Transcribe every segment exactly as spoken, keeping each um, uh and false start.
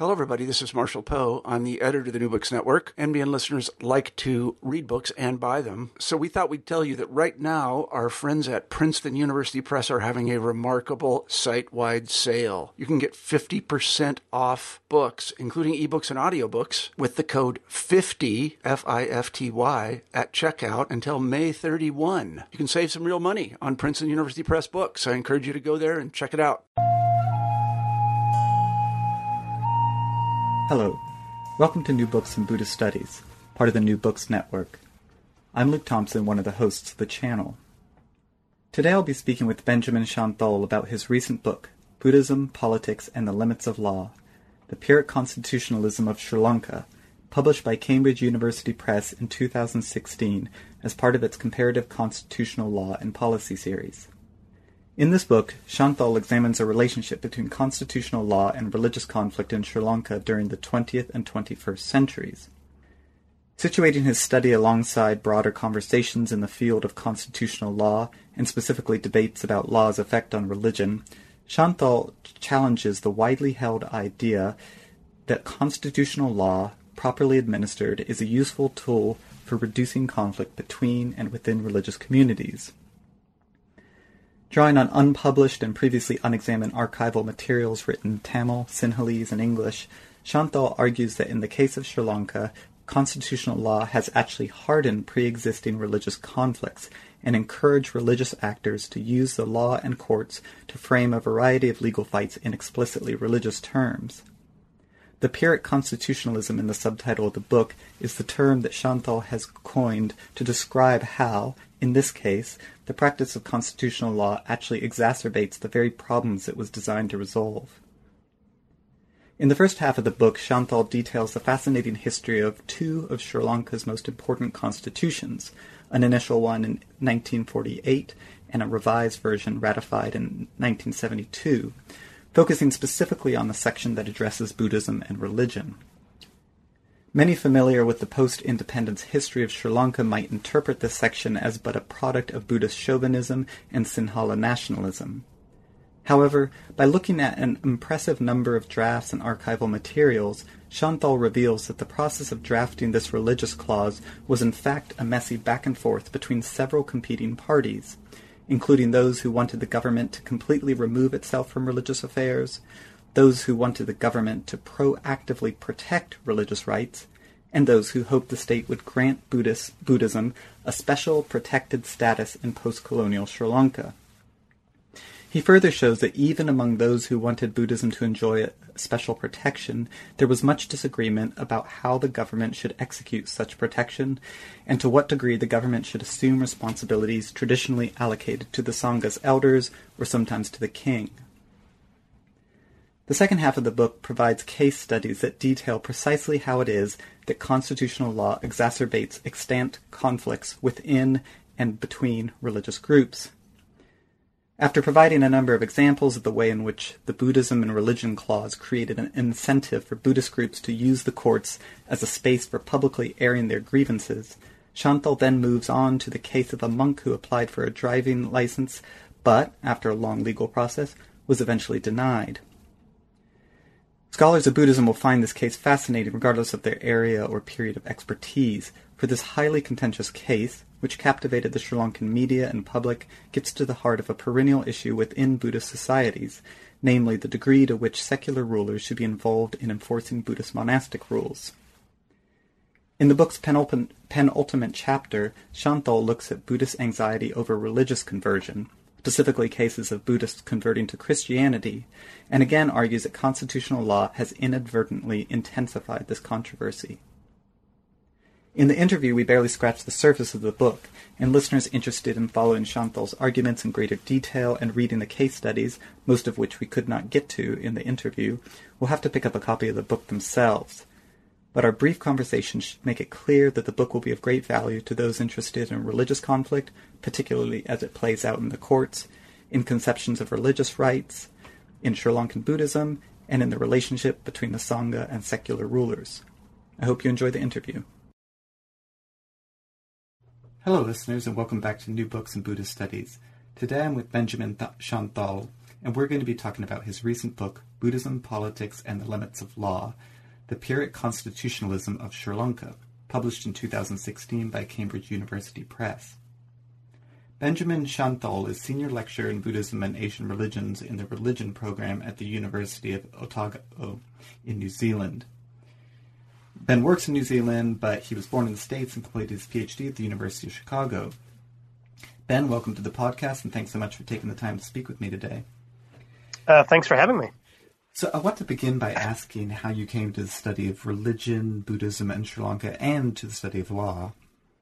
Hello, everybody. This is Marshall Poe. I'm the editor of the New Books Network. N B N listeners like to read books and buy them. So we thought we'd tell you that right now, our friends at Princeton University Press are having a remarkable site-wide sale. You can get fifty percent off books, including ebooks and audiobooks, with the code fifty, F I F T Y, at checkout until May thirty-first. You can save some real money on Princeton University Press books. I encourage you to go there and check it out. Hello. Welcome to New Books in Buddhist Studies, part of the New Books Network. I'm Luke Thompson, one of the hosts of the channel. Today I'll be speaking with Benjamin Chanthol about his recent book, Buddhism, Politics, and the Limits of Law, The Pyrrhic Constitutionalism of Sri Lanka, published by Cambridge University Press in two thousand sixteen as part of its Comparative Constitutional Law and Policy series. In this book, Chanthol examines a relationship between constitutional law and religious conflict in Sri Lanka during the twentieth and twenty-first centuries. Situating his study alongside broader conversations in the field of constitutional law, and specifically debates about law's effect on religion, Chanthol challenges the widely held idea that constitutional law, properly administered, is a useful tool for reducing conflict between and within religious communities. Drawing on unpublished and previously unexamined archival materials written in Tamil, Sinhalese, and English, Chanthol argues that in the case of Sri Lanka, constitutional law has actually hardened pre-existing religious conflicts and encouraged religious actors to use the law and courts to frame a variety of legal fights in explicitly religious terms. The Pyrrhic constitutionalism in the subtitle of the book is the term that Chanthol has coined to describe how, in this case, the practice of constitutional law actually exacerbates the very problems it was designed to resolve. In the first half of the book, Chanthol details the fascinating history of two of Sri Lanka's most important constitutions, an initial one in nineteen forty-eight and a revised version ratified in nineteen seventy-two, focusing specifically on the section that addresses Buddhism and religion. Many familiar with the post-independence history of Sri Lanka might interpret this section as but a product of Buddhist chauvinism and Sinhala nationalism. However, by looking at an impressive number of drafts and archival materials, Chanthol reveals that the process of drafting this religious clause was in fact a messy back and forth between several competing parties, including those who wanted the government to completely remove itself from religious affairs, those who wanted the government to proactively protect religious rights, and those who hoped the state would grant Buddhist, Buddhism a special protected status in post-colonial Sri Lanka. He further shows that even among those who wanted Buddhism to enjoy special protection, there was much disagreement about how the government should execute such protection, and to what degree the government should assume responsibilities traditionally allocated to the Sangha's elders or sometimes to the king. The second half of the book provides case studies that detail precisely how it is that constitutional law exacerbates extant conflicts within and between religious groups. After providing a number of examples of the way in which the Buddhism and Religion Clause created an incentive for Buddhist groups to use the courts as a space for publicly airing their grievances, Chanthol then moves on to the case of a monk who applied for a driving license, but, after a long legal process, was eventually denied. Scholars of Buddhism will find this case fascinating regardless of their area or period of expertise, for this highly contentious case, which captivated the Sri Lankan media and public, gets to the heart of a perennial issue within Buddhist societies, namely the degree to which secular rulers should be involved in enforcing Buddhist monastic rules. In the book's penultimate, penultimate chapter, Chanthol looks at Buddhist anxiety over religious conversion, specifically cases of Buddhists converting to Christianity, and again argues that constitutional law has inadvertently intensified this controversy. In the interview, we barely scratched the surface of the book, and listeners interested in following Chanthol's arguments in greater detail and reading the case studies, most of which we could not get to in the interview, will have to pick up a copy of the book themselves. But our brief conversation should make it clear that the book will be of great value to those interested in religious conflict, particularly as it plays out in the courts, in conceptions of religious rights, in Sri Lankan Buddhism, and in the relationship between the Sangha and secular rulers. I hope you enjoy the interview. Hello, listeners, and welcome back to New Books in Buddhist Studies. Today I'm with Benjamin Th- Chanthol, and we're going to be talking about his recent book, Buddhism, Politics, and the Limits of Law, The Pyrrhic Constitutionalism of Sri Lanka, published in two thousand sixteen by Cambridge University Press. Benjamin Shanthal is Senior Lecturer in Buddhism and Asian Religions in the Religion program at the University of Otago in New Zealand. Ben works in New Zealand, but he was born in the States and completed his PhD at the University of Chicago. Ben, welcome to the podcast, and thanks so much for taking the time to speak with me today. Uh, thanks for having me. So I want to begin by asking how you came to the study of religion, Buddhism, and Sri Lanka, and to the study of law.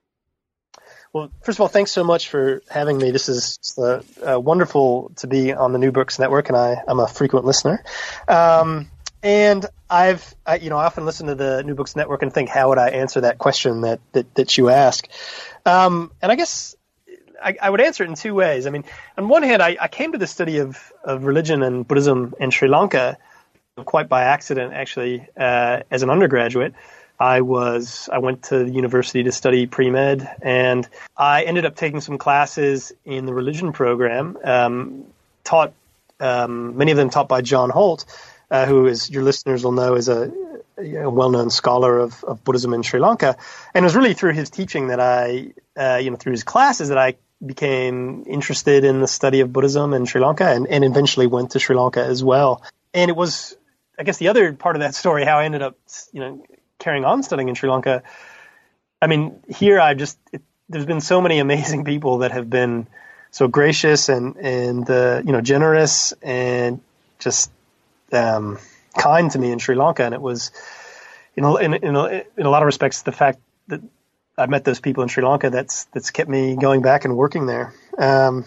Well, first of all, thanks so much for having me. This is uh, uh, wonderful to be on the New Books Network, and I, I'm a frequent listener. Um, and I've, I, you know, I often listen to the New Books Network and think, how would I answer that question that that, that you ask? Um, and I guess I, I would answer it in two ways. I mean, on one hand, I, I came to the study of, of religion and Buddhism in Sri Lanka quite by accident, actually, uh, as an undergraduate. I was, I went to the university to study pre-med, and I ended up taking some classes in the religion program, um, taught, um, many of them taught by John Holt, uh, who, as your listeners will know, is a, a well-known scholar of, of Buddhism in Sri Lanka. And it was really through his teaching that I, uh, you know, through his classes that I became interested in the study of Buddhism in Sri Lanka, and, and eventually went to Sri Lanka as well. And it was, I guess, the other part of that story, how I ended up, you know, carrying on studying in Sri Lanka. I mean, here I just, it, there's been so many amazing people that have been so gracious and, and uh, you know, generous and just um, kind to me in Sri Lanka. And it was, you know, in, in, a, in a lot of respects, the fact that I met those people in Sri Lanka, that's, that's kept me going back and working there. Um,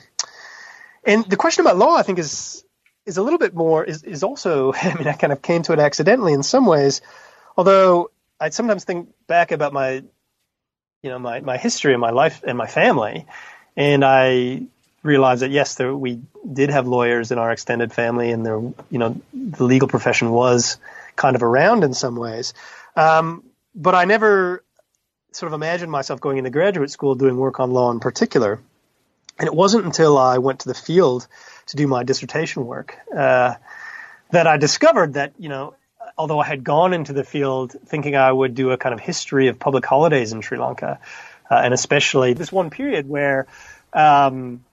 and the question about law, I think, is, is a little bit more, is, is also, I mean, I kind of came to it accidentally in some ways, although I sometimes think back about my, you know, my, my history and my life and my family, and I realize that, yes, there, we did have lawyers in our extended family, and there, you know, the legal profession was kind of around in some ways. Um, but I never sort of imagined myself going into graduate school doing work on law in particular. And it wasn't until I went to the field to do my dissertation work uh, that I discovered that, you know, although I had gone into the field thinking I would do a kind of history of public holidays in Sri Lanka, uh, and especially this one period where, um,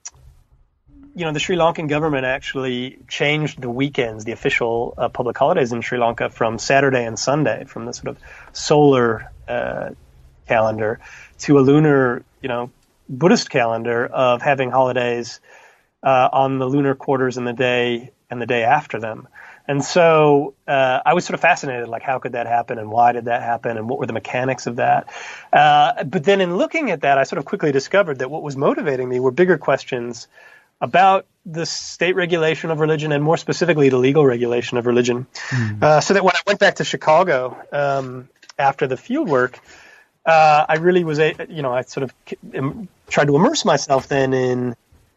you know, the Sri Lankan government actually changed the weekends, the official uh, public holidays in Sri Lanka, from Saturday and Sunday, from the sort of solar uh, calendar to a lunar, you know, Buddhist calendar of having holidays uh, on the lunar quarters in the day and the day after them. And so uh, I was sort of fascinated, like, how could that happen, and why did that happen, and what were the mechanics of that? Uh, but then in looking at that, I sort of quickly discovered that what was motivating me were bigger questions about the state regulation of religion, and more specifically the legal regulation of religion. Mm. Uh, so that when I went back to Chicago um, after the field work, uh, I really was, a, you know, I sort of tried to immerse myself then in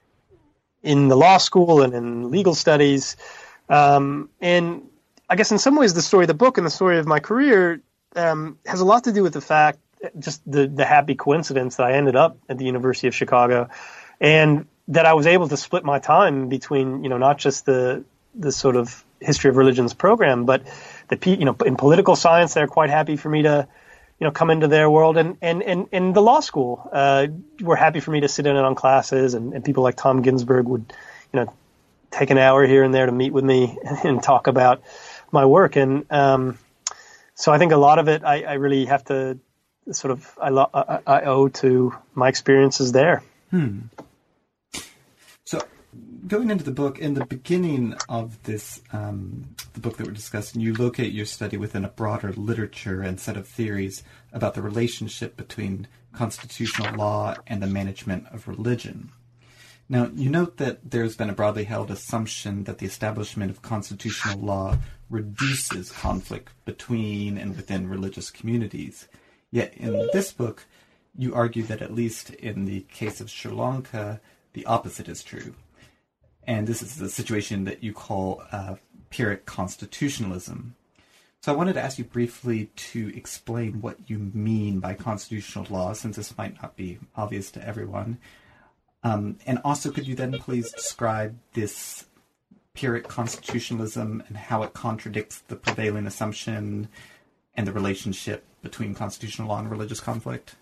in the law school and in legal studies. Um, and I guess in some ways the story of the book and the story of my career um, has a lot to do with the fact, just the, the happy coincidence that I ended up at the University of Chicago, and that I was able to split my time between, you know, not just the the sort of history of religions program, but the, you know, in political science, they're quite happy for me to, you know, come into their world, and and and, and the law school uh, were happy for me to sit in on classes, and, and people like Tom Ginsburg would, you know, take an hour here and there to meet with me and talk about my work. And um, so I think a lot of it I, I really have to sort of I, lo- I, I owe to my experiences there. Hmm. So going into the book, in the beginning of this, um, the book that we're discussing, you locate your study within a broader literature and set of theories about the relationship between constitutional law and the management of religion. Now, you note that there's been a broadly held assumption that the establishment of constitutional law reduces conflict between and within religious communities. Yet in this book, you argue that at least in the case of Sri Lanka, the opposite is true. And this is the situation that you call uh, Pyrrhic constitutionalism. So I wanted to ask you briefly to explain what you mean by constitutional law, since this might not be obvious to everyone. Um, and also, could you then please describe this Pyrrhic constitutionalism and how it contradicts the prevailing assumption and the relationship between constitutional law and religious conflict?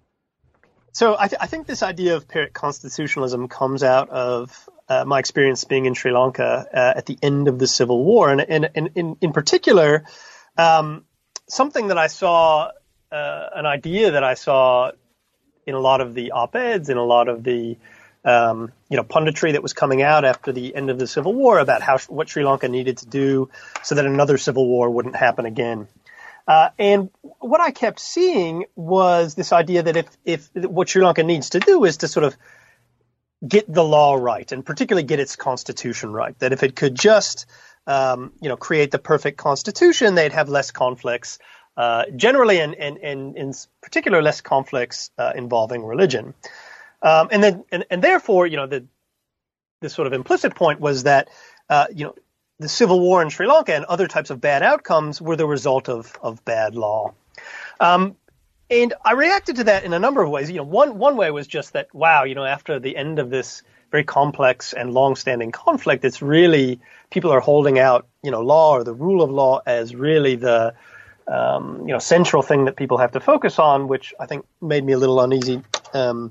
So I, th- I think this idea of Pyrrhic constitutionalism comes out of uh, my experience being in Sri Lanka uh, at the end of the Civil War. And, and, and in, in particular, um, something that I saw, uh, an idea that I saw in a lot of the op-eds, in a lot of the Um, you know, punditry that was coming out after the end of the Civil War about how what Sri Lanka needed to do so that another civil war wouldn't happen again. Uh, and what I kept seeing was this idea that if, if what Sri Lanka needs to do is to sort of get the law right, and particularly get its constitution right, that if it could just, um, you know, create the perfect constitution, they'd have less conflicts, uh, generally, and, and, and in particular, less conflicts uh, involving religion. Um, and then, and, and therefore, you know, the, the sort of implicit point was that, uh, you know, the civil war in Sri Lanka and other types of bad outcomes were the result of, of bad law. Um, and I reacted to that in a number of ways. You know, one, one way was just that, wow, you know, after the end of this very complex and long-standing conflict, it's really, people are holding out, you know, law or the rule of law as really the, um, you know, central thing that people have to focus on, which I think made me a little uneasy, um,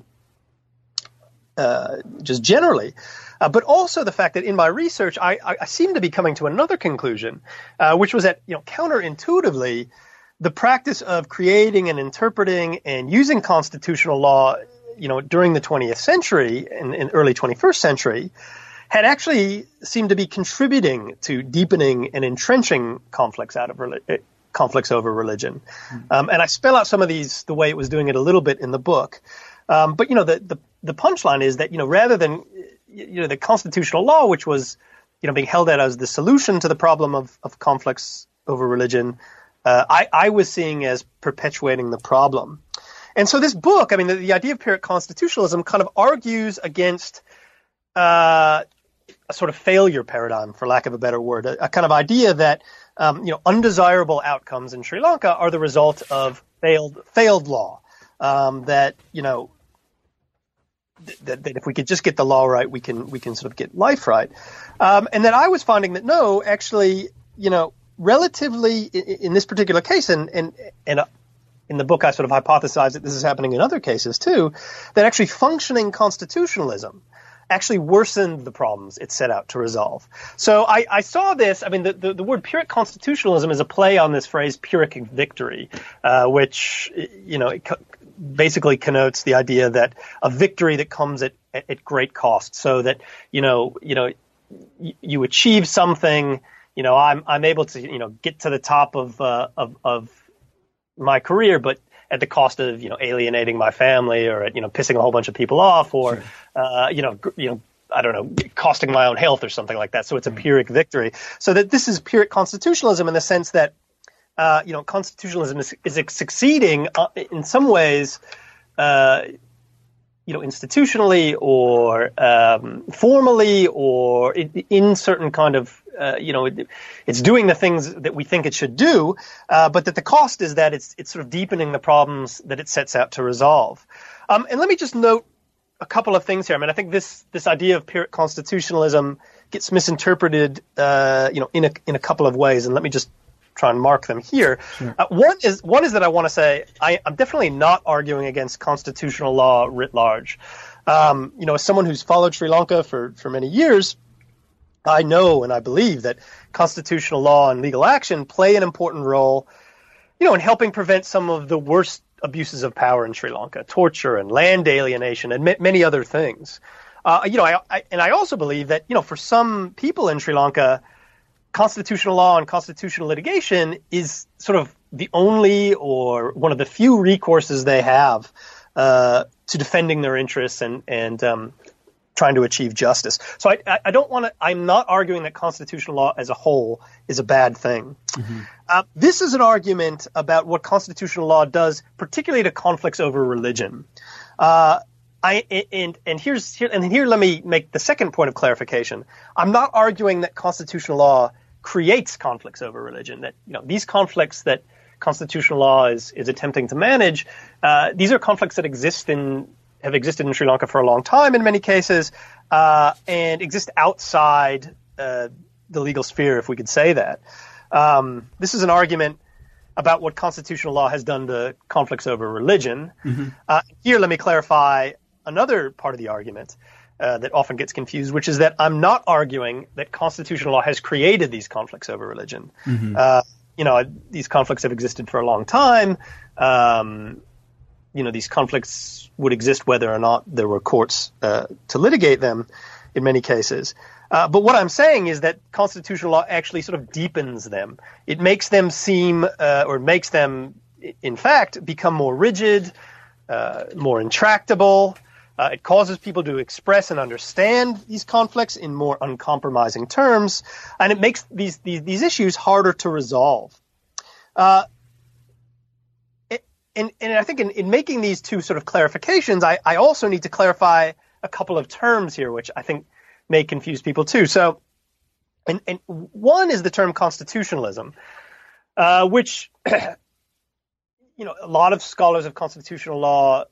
Uh, just generally, uh, but also the fact that in my research, I, I, I seem to be coming to another conclusion, uh, which was that, you know, counterintuitively, the practice of creating and interpreting and using constitutional law, you know, during the twentieth century and, and early twenty-first century had actually seemed to be contributing to deepening and entrenching conflicts out of relig- conflicts over religion. Mm-hmm. Um, and I spell out some of these the way it was doing it a little bit in the book. Um, but, you know, the, the, the punchline is that, you know, rather than, you know, the constitutional law, which was, you know, being held out as the solution to the problem of, of conflicts over religion, uh, I, I was seeing as perpetuating the problem. And so this book, I mean, the, the idea of Pyrrhic constitutionalism kind of argues against uh, a sort of failure paradigm, for lack of a better word, a, a kind of idea that, um, you know, undesirable outcomes in Sri Lanka are the result of failed failed law, um, that, you know, That, that if we could just get the law right, we can we can sort of get life right, um, and that I was finding that no, actually, you know, relatively in, in this particular case, and and and in the book I sort of hypothesize that this is happening in other cases too, that actually functioning constitutionalism actually worsened the problems it set out to resolve. So I, I saw this. I mean, the, the, the word Pyrrhic constitutionalism is a play on this phrase Pyrrhic victory, uh, which, you know, it co- basically connotes the idea that a victory that comes at, at, at great cost. So that, you know, you know, y- you achieve something. You know, I'm I'm able to, you know, get to the top of uh, of of my career, but at the cost of, you know, alienating my family, or at, you know, pissing a whole bunch of people off, or, sure. uh, you know, you know, I don't know, costing my own health or something like that. So it's a Pyrrhic victory. So that this is Pyrrhic constitutionalism in the sense that, uh, you know, constitutionalism is, is succeeding uh, in some ways, uh, you know, institutionally or um, formally, or in, in certain kind of, uh, you know, it, it's doing the things that we think it should do, uh, but that the cost is that it's it's sort of deepening the problems that it sets out to resolve. Um, and let me just note a couple of things here. I mean, I think this this idea of Pyrrhic constitutionalism gets misinterpreted, uh, you know, in a in a couple of ways, and let me just try and mark them here. Sure. Uh, one is one is that I want to say I, I'm definitely not arguing against constitutional law writ large. Um, you know, as someone who's followed Sri Lanka for, for many years, I know and I believe that constitutional law and legal action play an important role, you know, in helping prevent some of the worst abuses of power in Sri Lanka, torture and land alienation and m- many other things. Uh, you know, I, I and I also believe that, you know, for some people in Sri Lanka, constitutional law and constitutional litigation is sort of the only or one of the few recourses they have uh, to defending their interests and and um, trying to achieve justice. So I, I don't want to. I'm not arguing that constitutional law as a whole is a bad thing. Mm-hmm. Uh, this is an argument about what constitutional law does, particularly to conflicts over religion. Uh, I and and here's here and here. Let me make the second point of clarification. I'm not arguing that constitutional law creates conflicts over religion, that, you know, these conflicts that constitutional law is, is attempting to manage, uh, these are conflicts that exist in, have existed in Sri Lanka for a long time in many cases, uh, and exist outside uh, the legal sphere, if we could say that. Um, this is an argument about what constitutional law has done to conflicts over religion. Mm-hmm. Uh, here, let me clarify another part of the argument uh, that often gets confused, which is that I'm not arguing that constitutional law has created these conflicts over religion. Mm-hmm. Uh, you know, these conflicts have existed for a long time. Um, you know, these conflicts would exist whether or not there were courts uh, to litigate them in many cases. Uh, but what I'm saying is that constitutional law actually sort of deepens them. It makes them seem, uh, or makes them, in fact, become more rigid, uh, more intractable. Uh, it causes people to express and understand these conflicts in more uncompromising terms, and it makes these these, these issues harder to resolve. Uh, it, and, and I think in, in making these two sort of clarifications, I, I also need to clarify a couple of terms here, which I think may confuse people too. So, and, and one is the term constitutionalism, uh, which, you know, a lot of scholars of constitutional law,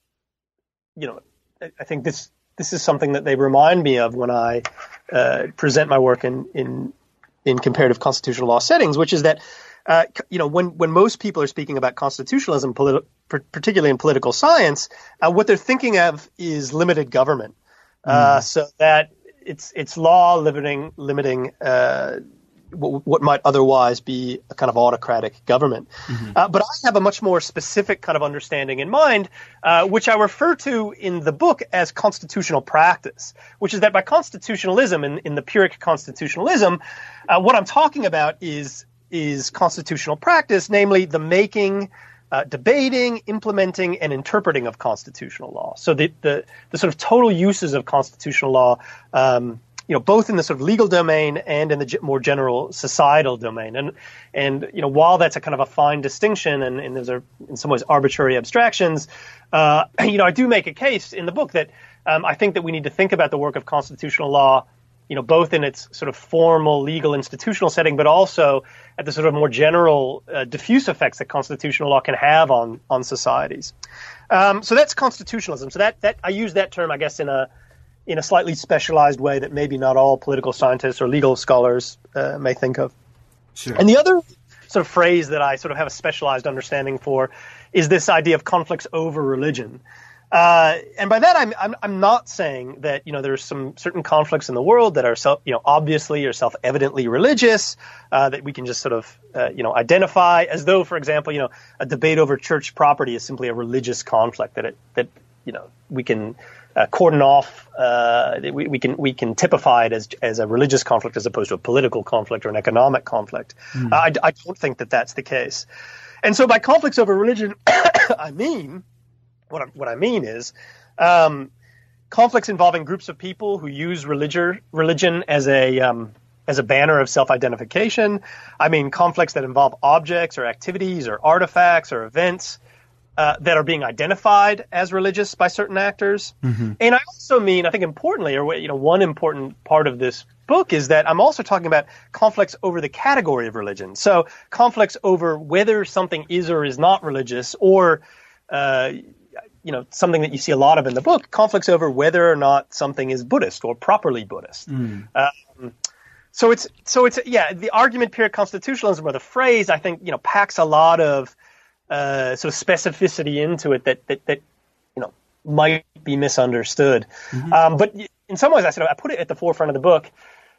you know, I think this this is something that they remind me of when I uh, present my work in, in in comparative constitutional law settings, which is that, uh, you know, when, when most people are speaking about constitutionalism, politi- particularly in political science, uh, what they're thinking of is limited government. Uh, mm. So that it's it's law limiting limiting uh, what, what might otherwise be a kind of autocratic government. Mm-hmm. Uh, but I have a much more specific kind of understanding in mind, uh, which I refer to in the book as constitutional practice, which is that by constitutionalism, in, in the Pyrrhic constitutionalism, uh, what I'm talking about is is constitutional practice, namely the making, Uh, debating, implementing, and interpreting of constitutional law. So the, the, the sort of total uses of constitutional law, um, you know, both in the sort of legal domain and in the g- more general societal domain. And, and, you know, while that's a kind of a fine distinction and, and those are in some ways arbitrary abstractions, uh, you know, I do make a case in the book that um, I think that we need to think about the work of constitutional law, you know, both in its sort of formal legal institutional setting, but also at the sort of more general uh, diffuse effects that constitutional law can have on on societies. Um, so that's constitutionalism. So that that I use that term, I guess, in a in a slightly specialized way that maybe not all political scientists or legal scholars uh, may think of. Sure. And the other sort of phrase that I sort of have a specialized understanding for is this idea of conflicts over religion. Uh, and by that, I'm, I'm, I'm not saying that, you know, there's some certain conflicts in the world that are self, you know, obviously or self-evidently religious, uh, that we can just sort of, uh, you know, identify as though, for example, you know, a debate over church property is simply a religious conflict that it, that, you know, we can, uh, cordon off, uh, we, we can, we can typify it as, as a religious conflict as opposed to a political conflict or an economic conflict. Mm. Uh, I, I don't think that that's the case. And so by conflicts over religion, I mean, What I, what I mean is um, conflicts involving groups of people who use religion religion as a um, as a banner of self-identification. I mean conflicts that involve objects or activities or artifacts or events uh, that are being identified as religious by certain actors. Mm-hmm. And I also mean, I think importantly, or you know, one important part of this book is that I'm also talking about conflicts over the category of religion. So conflicts over whether something is or is not religious, or uh, you know, something that you see a lot of in the book, conflicts over whether or not something is Buddhist or properly Buddhist. Mm. Um, so it's, so it's, yeah, the argument Pyrrhic constitutionalism, or the phrase, I think, you know, packs a lot of uh, sort of specificity into it that, that, that, you know, might be misunderstood. Mm-hmm. Um, but in some ways, I sort of, I put it at the forefront of the book,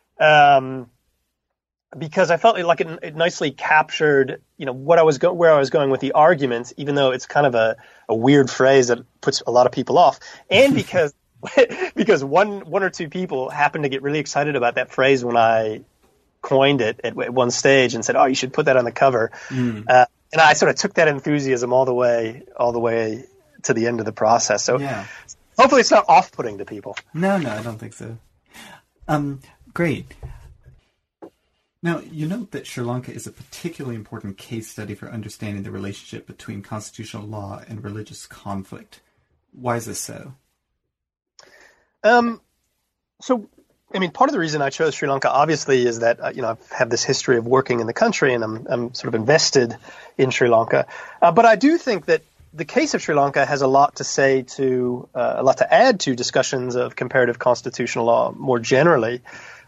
um, because I felt like it, it nicely captured, you know, what I was go- where I was going with the arguments, even though it's kind of a, a weird phrase that puts a lot of people off, and because because one one or two people happened to get really excited about that phrase when I coined it at, at one stage and said, "Oh, you should put that on the cover," mm. uh, and I sort of took that enthusiasm all the way all the way to the end of the process. So yeah. Hopefully, it's not off-putting to people. No, no, I don't think so. Um, great. Now, you note that Sri Lanka is a particularly important case study for understanding the relationship between constitutional law and religious conflict. Why is this so? Um, so, I mean, part of the reason I chose Sri Lanka, obviously, is that, uh, you know, I've had this history of working in the country and I'm, I'm sort of invested in Sri Lanka. Uh, but I do think that the case of Sri Lanka has a lot to say to, uh, a lot to add to discussions of comparative constitutional law more generally.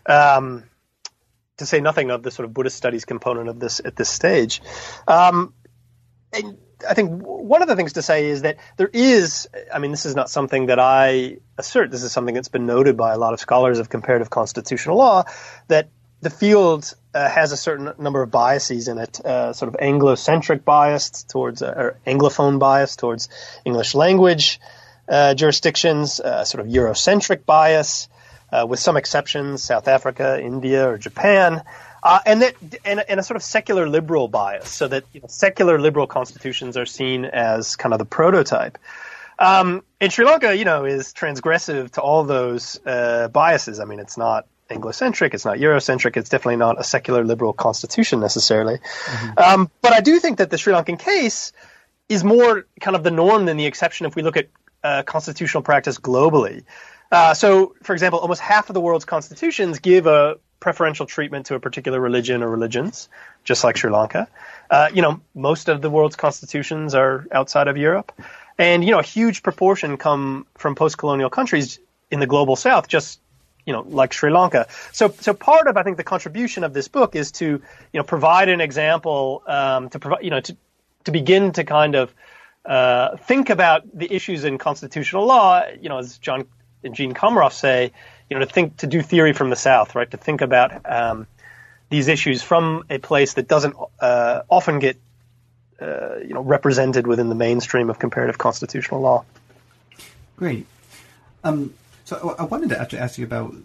Um, to say nothing of the sort of Buddhist studies component of this at this stage. Um, and I think one of the things to say is that there is, I mean, this is not something that I assert. This is something that's been noted by a lot of scholars of comparative constitutional law, that the field uh, has a certain number of biases in it, uh, sort of Anglo-centric bias towards, uh, or Anglophone bias towards English language uh, jurisdictions, uh, sort of Eurocentric bias, uh, with some exceptions, South Africa, India, or Japan. Uh, and that, and, and a sort of secular liberal bias, so that you know, secular liberal constitutions are seen as kind of the prototype. Um, and Sri Lanka, you know, is transgressive to all those uh, biases. I mean, it's not Anglo-centric, it's not Eurocentric, it's definitely not a secular liberal constitution necessarily. Mm-hmm. Um, but I do think that the Sri Lankan case is more kind of the norm than the exception if we look at uh, constitutional practice globally. Uh, so, for example, almost half of the world's constitutions give a preferential treatment to a particular religion or religions, just like Sri Lanka. Uh, you know, most of the world's constitutions are outside of Europe. And, you know, a huge proportion come from post-colonial countries in the global south, just, you know, like Sri Lanka. So, so part of, I think, the contribution of this book is to, you know, provide an example, um, to provide, you know, to, to begin to kind of uh, think about the issues in constitutional law, you know, as John and Gene Komaroff say, you know, to think, to do theory from the South, right? To think about um, these issues from a place that doesn't uh, often get, uh, you know, represented within the mainstream of comparative constitutional law. Great. Um, so I wanted to actually ask you about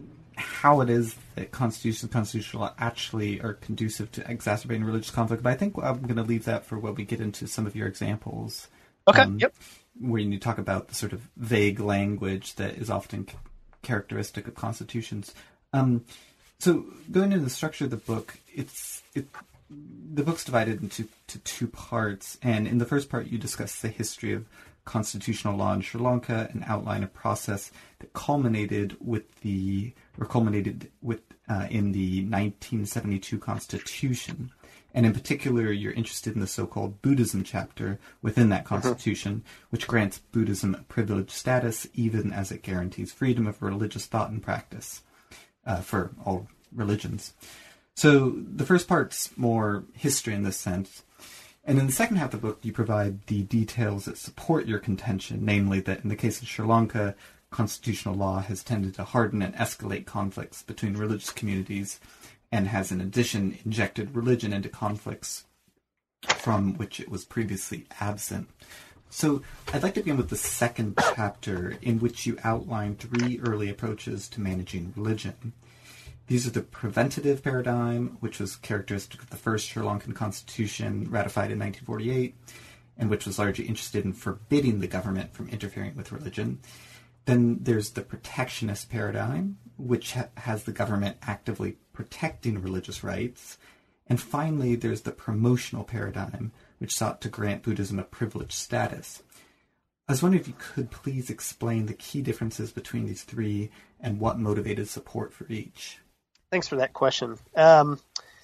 how it is that constitution and constitutional law actually are conducive to exacerbating religious conflict, but I think I'm going to leave that for when we get into some of your examples. Okay. Um, yep. Where you talk about the sort of vague language that is often c- characteristic of constitutions. Um, so going into the structure of the book, it's it, the book's divided into to two parts, and in the first part you discuss the history of constitutional law in Sri Lanka and outline a process that culminated with the or culminated with uh, in the nineteen seventy-two Constitution. And in particular, you're interested in the so-called Buddhism chapter within that constitution, uh-huh. which grants Buddhism a privileged status, even as it guarantees freedom of religious thought and practice uh, for all religions. So the first part's more history in this sense. And in the second half of the book, you provide the details that support your contention, namely that in the case of Sri Lanka, constitutional law has tended to harden and escalate conflicts between religious communities and has in addition injected religion into conflicts from which it was previously absent. So I'd like to begin with the second chapter, in which you outline three early approaches to managing religion. These are the preventative paradigm, which was characteristic of the first Sri Lankan constitution ratified in nineteen forty-eight, and which was largely interested in forbidding the government from interfering with religion. Then there's the protectionist paradigm, which ha- has the government actively protecting religious rights. And finally, there's the promotional paradigm, which sought to grant Buddhism a privileged status. I was wondering if you could please explain the key differences between these three and what motivated support for each. Thanks for that question. Um,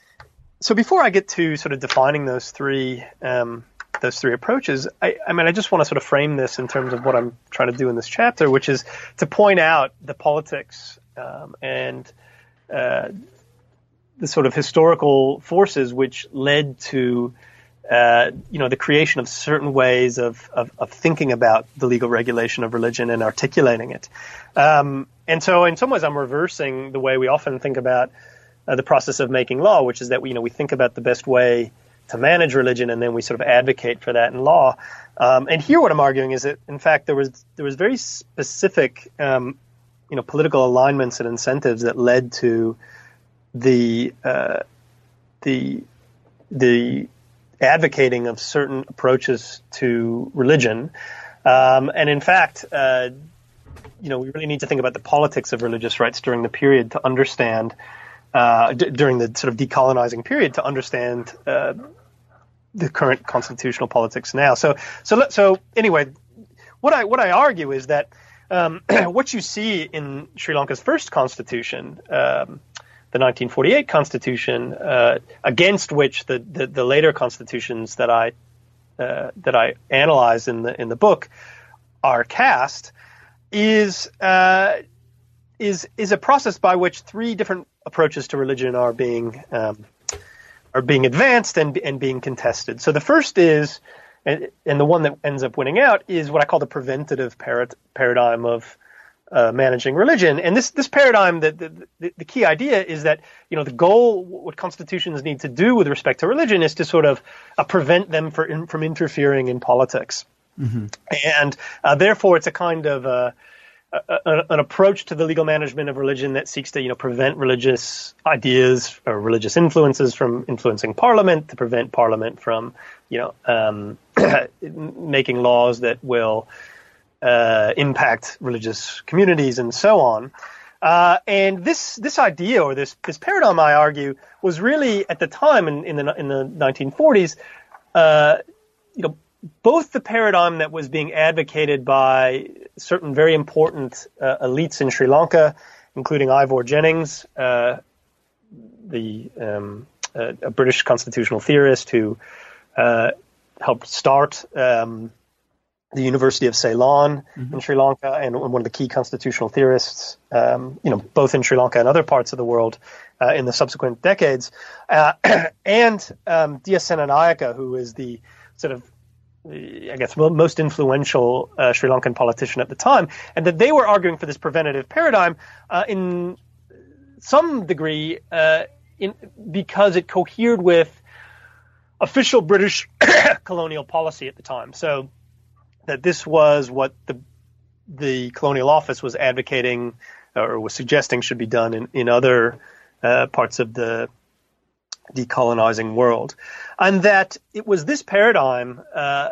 so before I get to sort of defining those three um, those three approaches, I, I mean, I just want to sort of frame this in terms of what I'm trying to do in this chapter, which is to point out the politics um, and uh, the sort of historical forces which led to, uh, you know, the creation of certain ways of, of, of thinking about the legal regulation of religion and articulating it. Um, and so in some ways I'm reversing the way we often think about uh, the process of making law, which is that we, you know, we think about the best way to manage religion, and then we sort of advocate for that in law. Um, and here, what I'm arguing is that, in fact, there was there was very specific, um, you know, political alignments and incentives that led to the uh, the the advocating of certain approaches to religion. Um, and in fact, uh, you know, we really need to think about the politics of religious rights during the period to understand. Uh, d- during the sort of decolonizing period, to understand uh, the current constitutional politics now. So, so, let, so anyway, what I what I argue is that um, what you see in Sri Lanka's first constitution, um, the nineteen forty-eight constitution, uh, against which the, the, the later constitutions that I uh, that I analyze in the in the book are cast, is. Uh, is is a process by which three different approaches to religion are being um, are being advanced and and being contested. So the first is, and, and the one that ends up winning out, is what I call the preventative parad- paradigm of uh, managing religion. And this this paradigm, the, the the key idea is that, you know, the goal, what constitutions need to do with respect to religion, is to sort of uh, prevent them for in, from interfering in politics. Mm-hmm. And uh, therefore, it's a kind of uh, a, a, an approach to the legal management of religion that seeks to, you know, prevent religious ideas or religious influences from influencing Parliament, to prevent Parliament from, you know, um, making laws that will uh, impact religious communities and so on. Uh, and this this idea, or this this paradigm, I argue, was really at the time in, in the in the nineteen forties, uh, you know, both the paradigm that was being advocated by certain very important uh, elites in Sri Lanka, including Ivor Jennings, uh, the um, uh, a British constitutional theorist who uh, helped start um, the University of Ceylon mm-hmm. in Sri Lanka, and one of the key constitutional theorists, um, you know, both in Sri Lanka and other parts of the world uh, in the subsequent decades, uh, and um, D S Senanayake, who is the sort of, I guess, most influential uh, Sri Lankan politician at the time, and that they were arguing for this preventative paradigm uh, in some degree uh, in, because it cohered with official British colonial policy at the time. So that this was what the the colonial office was advocating or was suggesting should be done in, in other uh, parts of the decolonizing world. And that it was this paradigm, uh,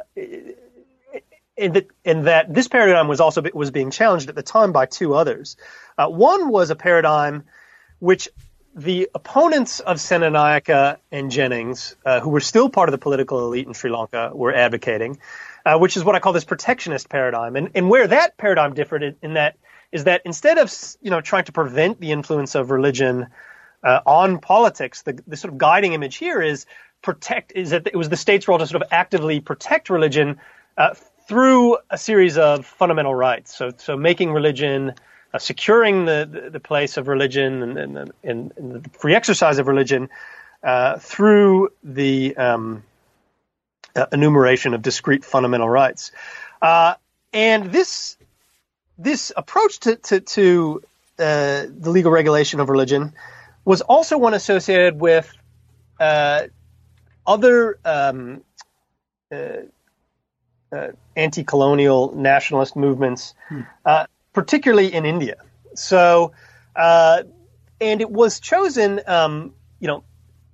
in, that, in that this paradigm was also was being challenged at the time by two others. Uh, one was a paradigm which the opponents of Senanayake and Jennings, uh, who were still part of the political elite in Sri Lanka, were advocating, uh, which is what I call this protectionist paradigm. And, and where that paradigm differed in, in that is that instead of, you know, trying to prevent the influence of religion uh, on politics, the, the sort of guiding image here is protect is that it was the state's role to sort of actively protect religion uh, through a series of fundamental rights. So, so making religion, uh, securing the, the, the place of religion and, and, and, and the free exercise of religion uh, through the um, uh, enumeration of discrete fundamental rights. Uh, and this this approach to to, to uh, the legal regulation of religion was also one associated with uh, other um, uh, uh, anti-colonial nationalist movements, hmm. uh, particularly in India. So, uh, and it was chosen, um, you know,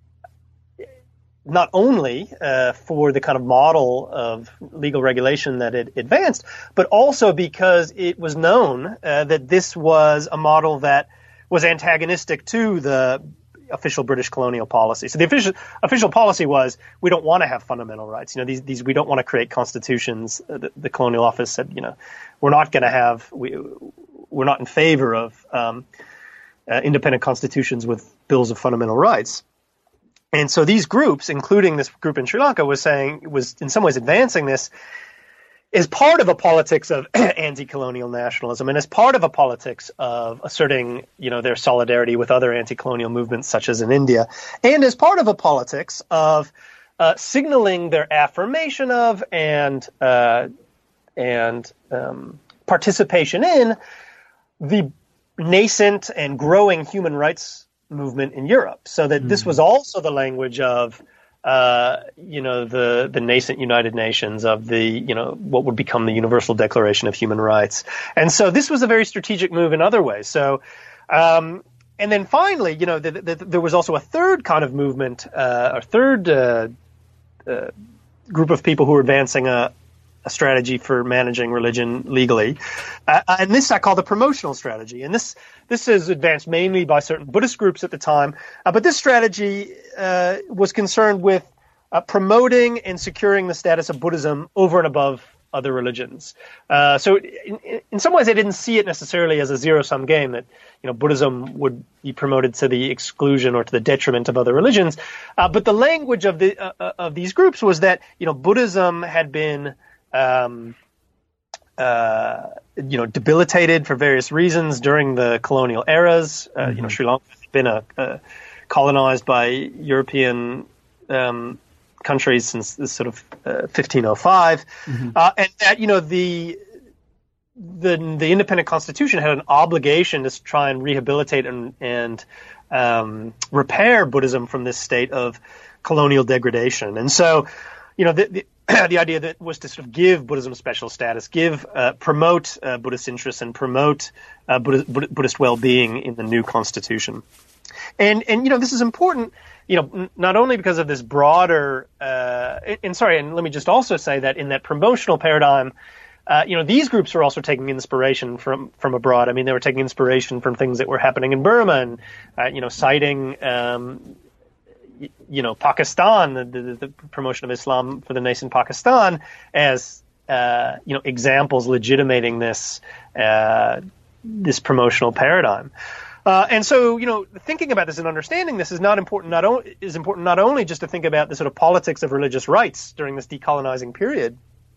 not only uh, for the kind of model of legal regulation that it advanced, but also because it was known uh, that this was a model that was antagonistic to the official British colonial policy. So the official official policy was, we don't want to have fundamental rights. You know, these these we don't want to create constitutions. The, the colonial office said, you know, we're not going to have we we're not in favor of um, uh, independent constitutions with bills of fundamental rights. And so these groups, including this group in Sri Lanka, was saying was in some ways advancing this is part of a politics of anti-colonial nationalism, and as part of a politics of asserting, you know, their solidarity with other anti-colonial movements, such as in India, and as part of a politics of uh, signaling their affirmation of and uh, and um, participation in the nascent and growing human rights movement in Europe. So that mm-hmm. this was also the language of Uh, you know, the, the nascent United Nations, of the, you know, what would become the Universal Declaration of Human Rights. And so this was a very strategic move in other ways. So, um, and then finally, you know, the, the, the, there was also a third kind of movement, uh, a third uh, uh, group of people who were advancing a, a strategy for managing religion legally. Uh, and this I call the promotional strategy. And this this is advanced mainly by certain Buddhist groups at the time. Uh, but this strategy uh, was concerned with uh, promoting and securing the status of Buddhism over and above other religions. Uh, so in, in some ways, I didn't see it necessarily as a zero-sum game that, you know, Buddhism would be promoted to the exclusion or to the detriment of other religions. Uh, but the language of the uh, of these groups was that, you know, Buddhism had been Um, uh, you know, debilitated for various reasons during the colonial eras. Uh, mm-hmm. You know, Sri Lanka has been a, a colonized by European um, countries since this sort of uh, fifteen oh five, mm-hmm. uh, and that, you know, the the the independent constitution had an obligation to try and rehabilitate and and um, repair Buddhism from this state of colonial degradation. And so, you know, the, the the idea that was to sort of give Buddhism special status, give, uh, promote uh, Buddhist interests, and promote uh, Buddhist, Buddhist well-being in the new constitution. And and you know, this is important, you know, n- not only because of this broader, uh, and, and sorry, and let me just also say that in that promotional paradigm, uh, you know, these groups are also taking inspiration from from abroad. I mean, they were taking inspiration from things that were happening in Burma, and uh, you know, citing. Um, you know, Pakistan, the, the, the promotion of Islam for the nascent Pakistan as, uh, you know, examples legitimating this, uh, this promotional paradigm. Uh, and so, you know, thinking about this and understanding this is not important, not only is important not only just to think about the sort of politics of religious rights during this decolonizing period,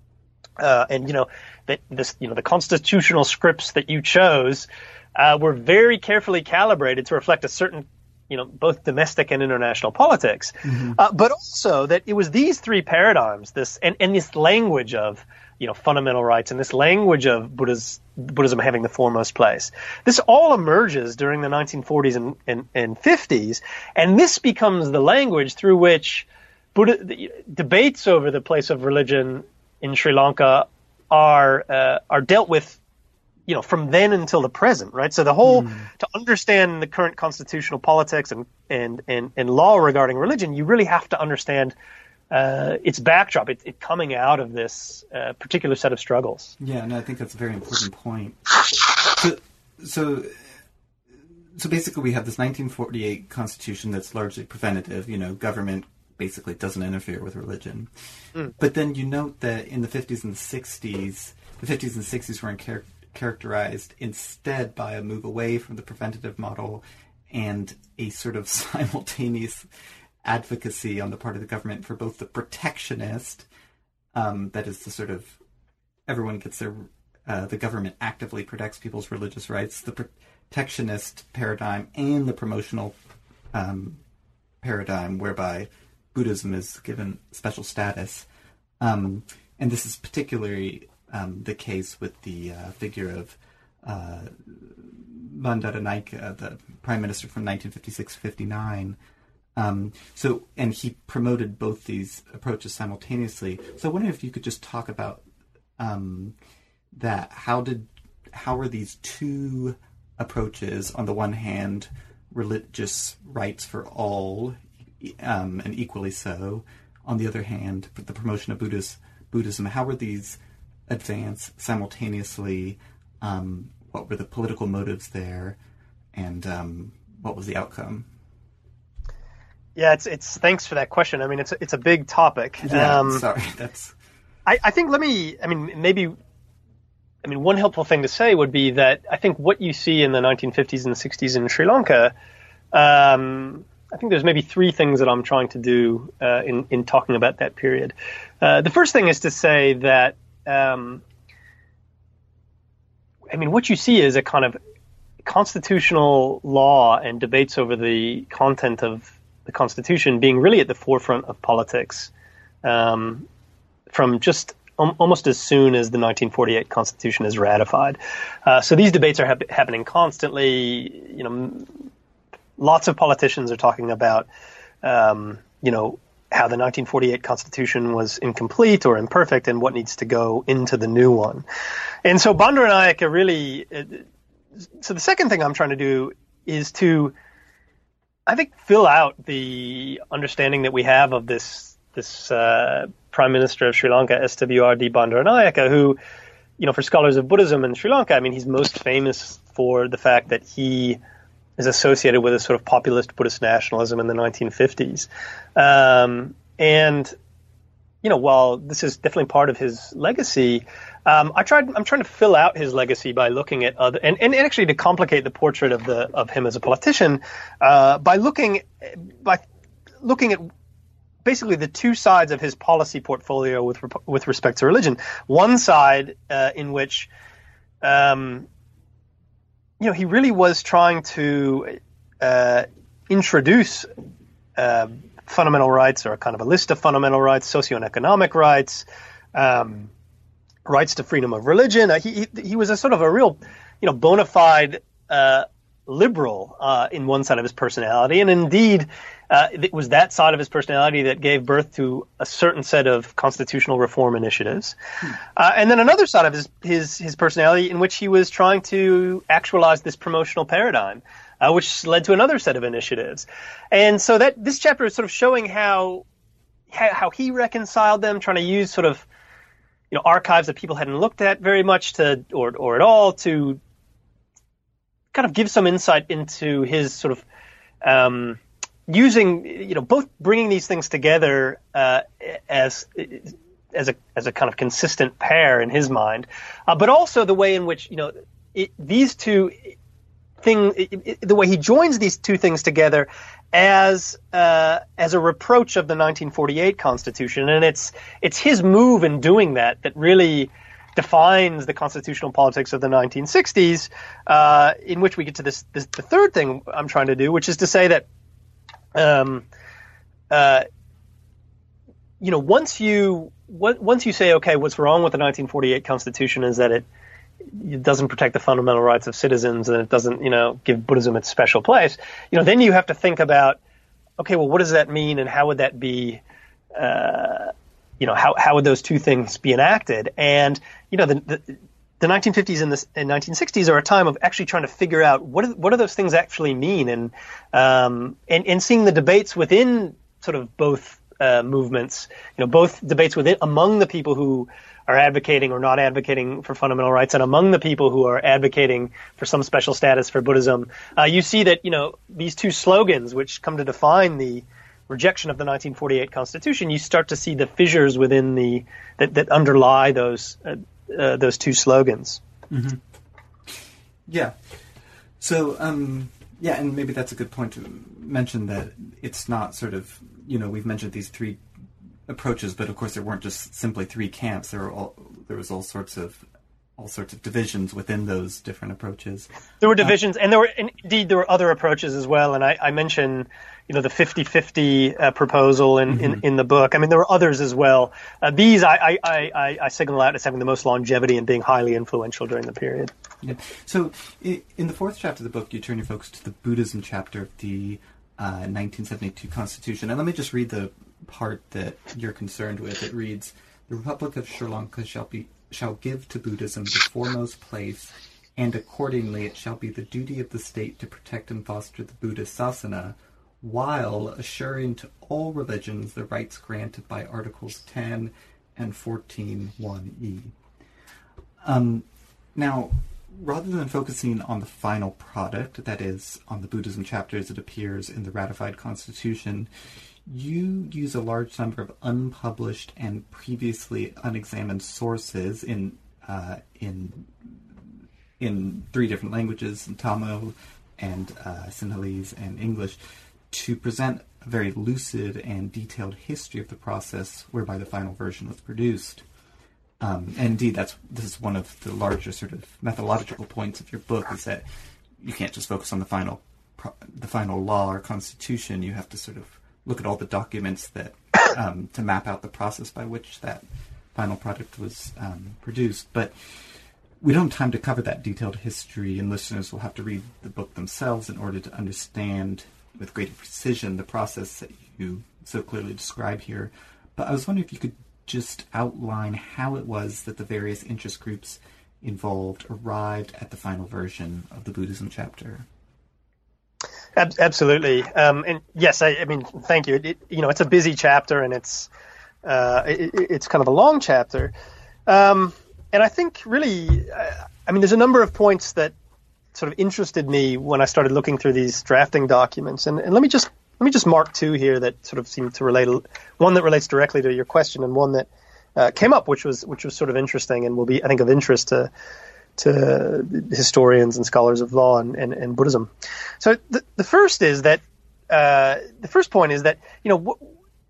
uh, and, you know, that this, you know, the constitutional scripts that you chose, uh, were very carefully calibrated to reflect a certain, you know, both domestic and international politics, mm-hmm. uh, but also that it was these three paradigms, this and, and this language of, you know, fundamental rights and this language of Buddha's, Buddhism having the foremost place. This all emerges during the nineteen forties and, and, and fifties, and this becomes the language through which Buddha, the, debates over the place of religion in Sri Lanka are uh, are dealt with, you know, from then until the present, right? So the whole, mm. to understand the current constitutional politics and, and, and, and law regarding religion, you really have to understand uh, its backdrop, it, it coming out of this uh, particular set of struggles. Yeah, no, I think that's a very important point. So, so, so basically we have this nineteen forty-eight constitution that's largely preventative, you know, government basically doesn't interfere with religion. Mm. But then you note that in the fifties and the sixties, the fifties and sixties were in character characterized instead by a move away from the preventative model and a sort of simultaneous advocacy on the part of the government for both the protectionist, um, that is the sort of everyone gets their, uh, the government actively protects people's religious rights, the protectionist paradigm, and the promotional um, paradigm whereby Buddhism is given special status. Um, and this is particularly Um, the case with the uh, figure of uh, Bandaranaike, the prime minister from nineteen fifty-six to fifty-nine. Um, so, and he promoted both these approaches simultaneously. So I wonder if you could just talk about um, that. How did, how were these two approaches, on the one hand, religious rights for all, um, and equally so, on the other hand, the promotion of Buddhist, Buddhism, how were these advance simultaneously? Um, what were the political motives there, and um, what was the outcome? Yeah, it's it's. Thanks for that question. I mean, it's it's a big topic. Yeah, um, sorry, that's. I, I think. Let me. I mean, maybe. I mean, one helpful thing to say would be that I think what you see in the nineteen fifties and sixties in Sri Lanka. Um, I think there's maybe three things that I'm trying to do uh, in in talking about that period. Uh, the first thing is to say that. Um, I mean, what you see is a kind of constitutional law and debates over the content of the Constitution being really at the forefront of politics um, from just um, almost as soon as the nineteen forty-eight Constitution is ratified. Uh, so these debates are ha- happening constantly. You know, lots of politicians are talking about, um, you know, how the nineteen forty-eight Constitution was incomplete or imperfect and what needs to go into the new one. And so Bandaranaike really, so the second thing I'm trying to do is to, I think, fill out the understanding that we have of this, this uh, Prime Minister of Sri Lanka, S W R D Bandaranaike, who, you know, for scholars of Buddhism in Sri Lanka, I mean, he's most famous for the fact that he is associated with a sort of populist Buddhist nationalism in the nineteen fifties. Um, and, you know, while this is definitely part of his legacy, um, I tried, I'm trying to fill out his legacy by looking at other, and, and actually to complicate the portrait of the, of him as a politician, uh, by looking, by looking at basically the two sides of his policy portfolio with with respect to religion. One side uh, in which, um, you know, he really was trying to uh, introduce uh, fundamental rights, or a kind of a list of fundamental rights, socio and economic rights, um, rights to freedom of religion. Uh, he, he he was a sort of a real, you know, bona fide uh, liberal uh, in one side of his personality, and indeed. Uh, it was that side of his personality that gave birth to a certain set of constitutional reform initiatives. Hmm. Uh, and then another side of his, his, his personality in which he was trying to actualize this promotional paradigm, uh, which led to another set of initiatives. And so that this chapter is sort of showing how, how he reconciled them, trying to use sort of, you know, archives that people hadn't looked at very much to, or, or at all, to kind of give some insight into his sort of, um, using, you know, both bringing these things together uh, as as a as a kind of consistent pair in his mind, uh, but also the way in which, you know, it, these two things, the way he joins these two things together as uh, as a reproach of the nineteen forty-eight Constitution, and it's it's his move in doing that that really defines the constitutional politics of the nineteen sixties. Uh, in which we get to this, this the third thing I'm trying to do, which is to say that. Um, uh, you know, once you once you say, okay, what's wrong with the nineteen forty-eight Constitution is that it it doesn't protect the fundamental rights of citizens and it doesn't, you know, give Buddhism its special place. You know, then you have to think about, okay, well, what does that mean, and how would that be? Uh, you know, how how would those two things be enacted? And you know, the, the The nineteen fifties and the and nineteen sixties are a time of actually trying to figure out what do, what do those things actually mean, and um, and and seeing the debates within sort of both uh, movements, you know, both debates within among the people who are advocating or not advocating for fundamental rights, and among the people who are advocating for some special status for Buddhism. Uh, you see that, you know, these two slogans, which come to define the rejection of the nineteen forty-eight Constitution, you start to see the fissures within the that, that underlie those. Uh, Uh, those two slogans. Mm-hmm. Yeah. So, um, yeah, and maybe that's a good point to mention that it's not sort of, you know, we've mentioned these three approaches, but of course there weren't just simply three camps. There were all, there was all sorts of all sorts of divisions within those different approaches. There were divisions, uh, and there were indeed there were other approaches as well. And I, I mentioned, you know, the fifty-fifty uh, proposal in, mm-hmm. in, in the book. I mean, there were others as well. Uh, these I, I, I, I signal out as having the most longevity and being highly influential during the period. Yeah. So in the fourth chapter of the book, you turn your focus to the Buddhism chapter of the uh, nineteen seventy-two Constitution. And let me just read the part that you're concerned with. It reads, "The Republic of Sri Lanka shall be shall give to Buddhism the foremost place, and accordingly it shall be the duty of the state to protect and foster the Buddhist Sasana, while assuring to all religions the rights granted by Articles ten and fourteen one E. Um, now, rather than focusing on the final product, that is, on the Buddhism chapter as it appears in the ratified Constitution, you use a large number of unpublished and previously unexamined sources in uh, in in three different languages, in Tamil and uh, Sinhalese and English, to present a very lucid and detailed history of the process whereby the final version was produced. Um, and indeed, that's this is one of the larger sort of methodological points of your book, is that you can't just focus on the final pro- the final law or constitution. You have to sort of look at all the documents that um, to map out the process by which that final product was um, produced. But we don't have time to cover that detailed history, and listeners will have to read the book themselves in order to understand with greater precision the process that you so clearly describe here. But I was wondering if you could just outline how it was that the various interest groups involved arrived at the final version of the Buddhism chapter. Absolutely, um, and yes, I, I mean, thank you. It, you know, it's a busy chapter, and it's uh, it, it's kind of a long chapter, um, and I think really, uh, I mean, there's a number of points that sort of interested me when I started looking through these drafting documents, and, and let me just let me just mark two here that sort of seem to relate. One that relates directly to your question, and one that uh, came up, which was which was sort of interesting, and will be, I think, of interest to. to historians and scholars of law and, and, and Buddhism. So the, the first is that uh, the first point is that, you know, w-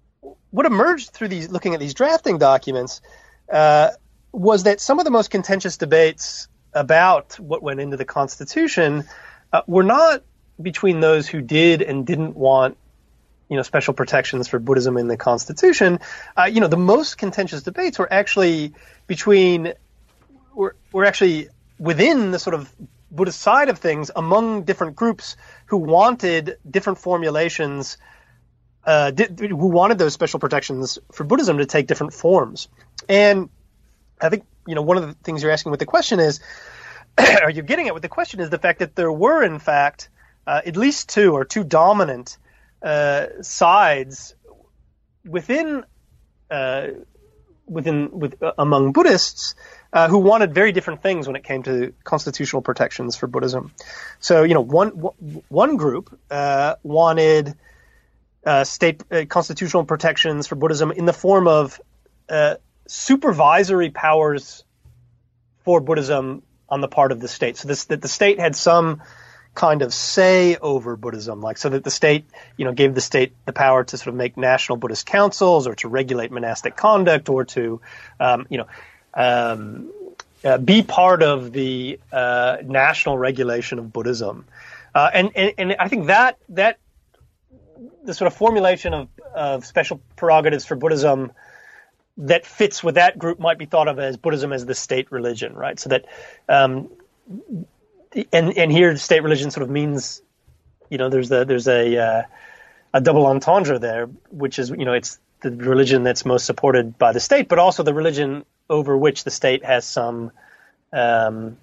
what emerged through these, looking at these drafting documents, uh, was that some of the most contentious debates about what went into the Constitution uh, were not between those who did and didn't want, you know, special protections for Buddhism in the Constitution. Uh, you know, the most contentious debates were actually between, were, were actually within the sort of Buddhist side of things among different groups who wanted different formulations, uh, di- who wanted those special protections for Buddhism to take different forms. And I think, you know, one of the things you're asking with the question is, are you getting at with the question is the fact that there were, in fact, uh, at least two or two dominant uh, sides within, uh, within, with uh, among Buddhists uh, who wanted very different things when it came to constitutional protections for Buddhism. So, you know, one one group uh, wanted uh, state uh, constitutional protections for Buddhism in the form of uh, supervisory powers for Buddhism on the part of the state. So this, that the state had some kind of say over Buddhism, like so that the state, you know, gave the state the power to sort of make national Buddhist councils or to regulate monastic conduct or to, um, you know, um, uh, be part of the uh, national regulation of Buddhism. Uh, and, and, and I think that, that the sort of formulation of, of special prerogatives for Buddhism that fits with that group might be thought of as Buddhism as the state religion, right? So that, um, and and here state religion sort of means, you know, there's the there's a uh, a double entendre there, which is, you know, it's the religion that's most supported by the state, but also the religion over which the state has some um,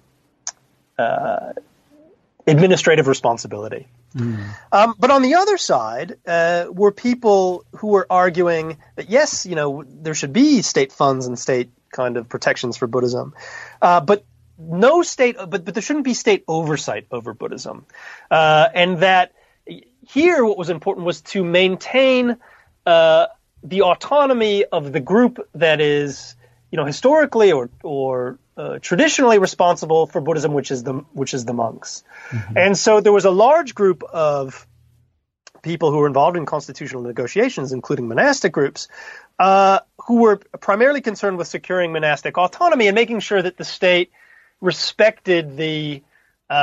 uh, administrative responsibility. Mm. Um, but on the other side uh, were people who were arguing that, yes, you know, there should be state funds and state kind of protections for Buddhism, uh, but no state, but, but there shouldn't be state oversight over Buddhism. Uh, and that here what was important was to maintain uh, the autonomy of the group that is, you know, historically or or uh, traditionally responsible for Buddhism, which is the which is the monks. Mm-hmm. And so there was a large group of people who were involved in constitutional negotiations, including monastic groups, uh, who were primarily concerned with securing monastic autonomy and making sure that the state respected the uh,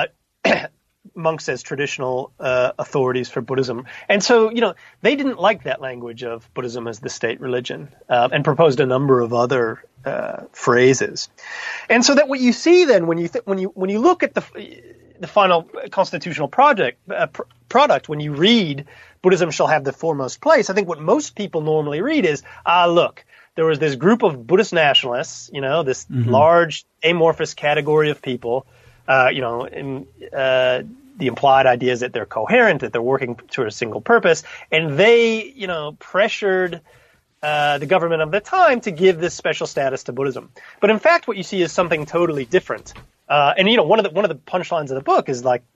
monks as traditional uh, authorities for Buddhism. And so, you know, they didn't like that language of Buddhism as the state religion uh, and proposed a number of other uh, phrases. And so that what you see then when you th- when you when you look at the the final constitutional project uh, pr- product, when you read Buddhism shall have the foremost place, I think what most people normally read is, ah, look, there was this group of Buddhist nationalists, you know, this mm-hmm. large amorphous category of people, uh, you know, in, uh, the implied idea is that they're coherent, that they're working toward a single purpose, and they, you know, pressured uh, the government of the time to give this special status to Buddhism. But in fact, what you see is something totally different. Uh, and, you know, one of the one of the punchlines of the book is like,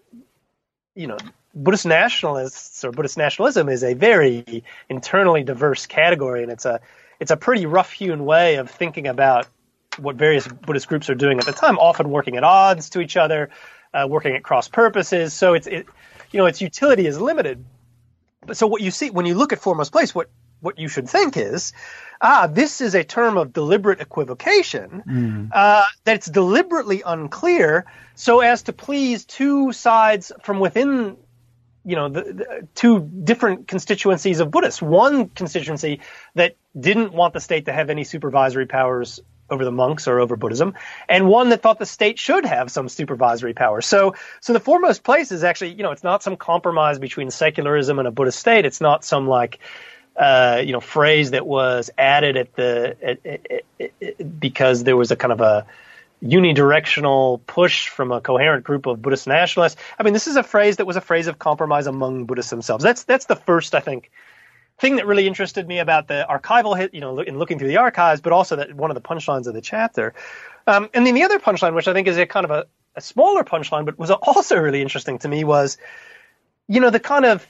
you know, Buddhist nationalists or Buddhist nationalism is a very internally diverse category, and it's a It's a pretty rough-hewn way of thinking about what various Buddhist groups are doing at the time, often working at odds to each other, uh, working at cross purposes. So it's, it, you know, its utility is limited. But so what you see when you look at foremost place, what what you should think is, ah, this is a term of deliberate equivocation, mm. uh, that it's deliberately unclear so as to please two sides from within, you know, the, the two different constituencies of Buddhists. One constituency that didn't want the state to have any supervisory powers over the monks or over Buddhism, and one that thought the state should have some supervisory powers. So, so the foremost place is actually, you know, it's not some compromise between secularism and a Buddhist state. It's not some like, uh, you know, phrase that was added at the at, at, at, because there was a kind of a unidirectional push from a coherent group of Buddhist nationalists. I mean, this is a phrase that was a phrase of compromise among Buddhists themselves. That's that's the first, I think, thing that really interested me about the archival hit, you know, in looking through the archives, but also that one of the punchlines of the chapter. Um, and then the other punchline, which I think is a kind of a, a smaller punchline, but was also really interesting to me, was, you know, the kind of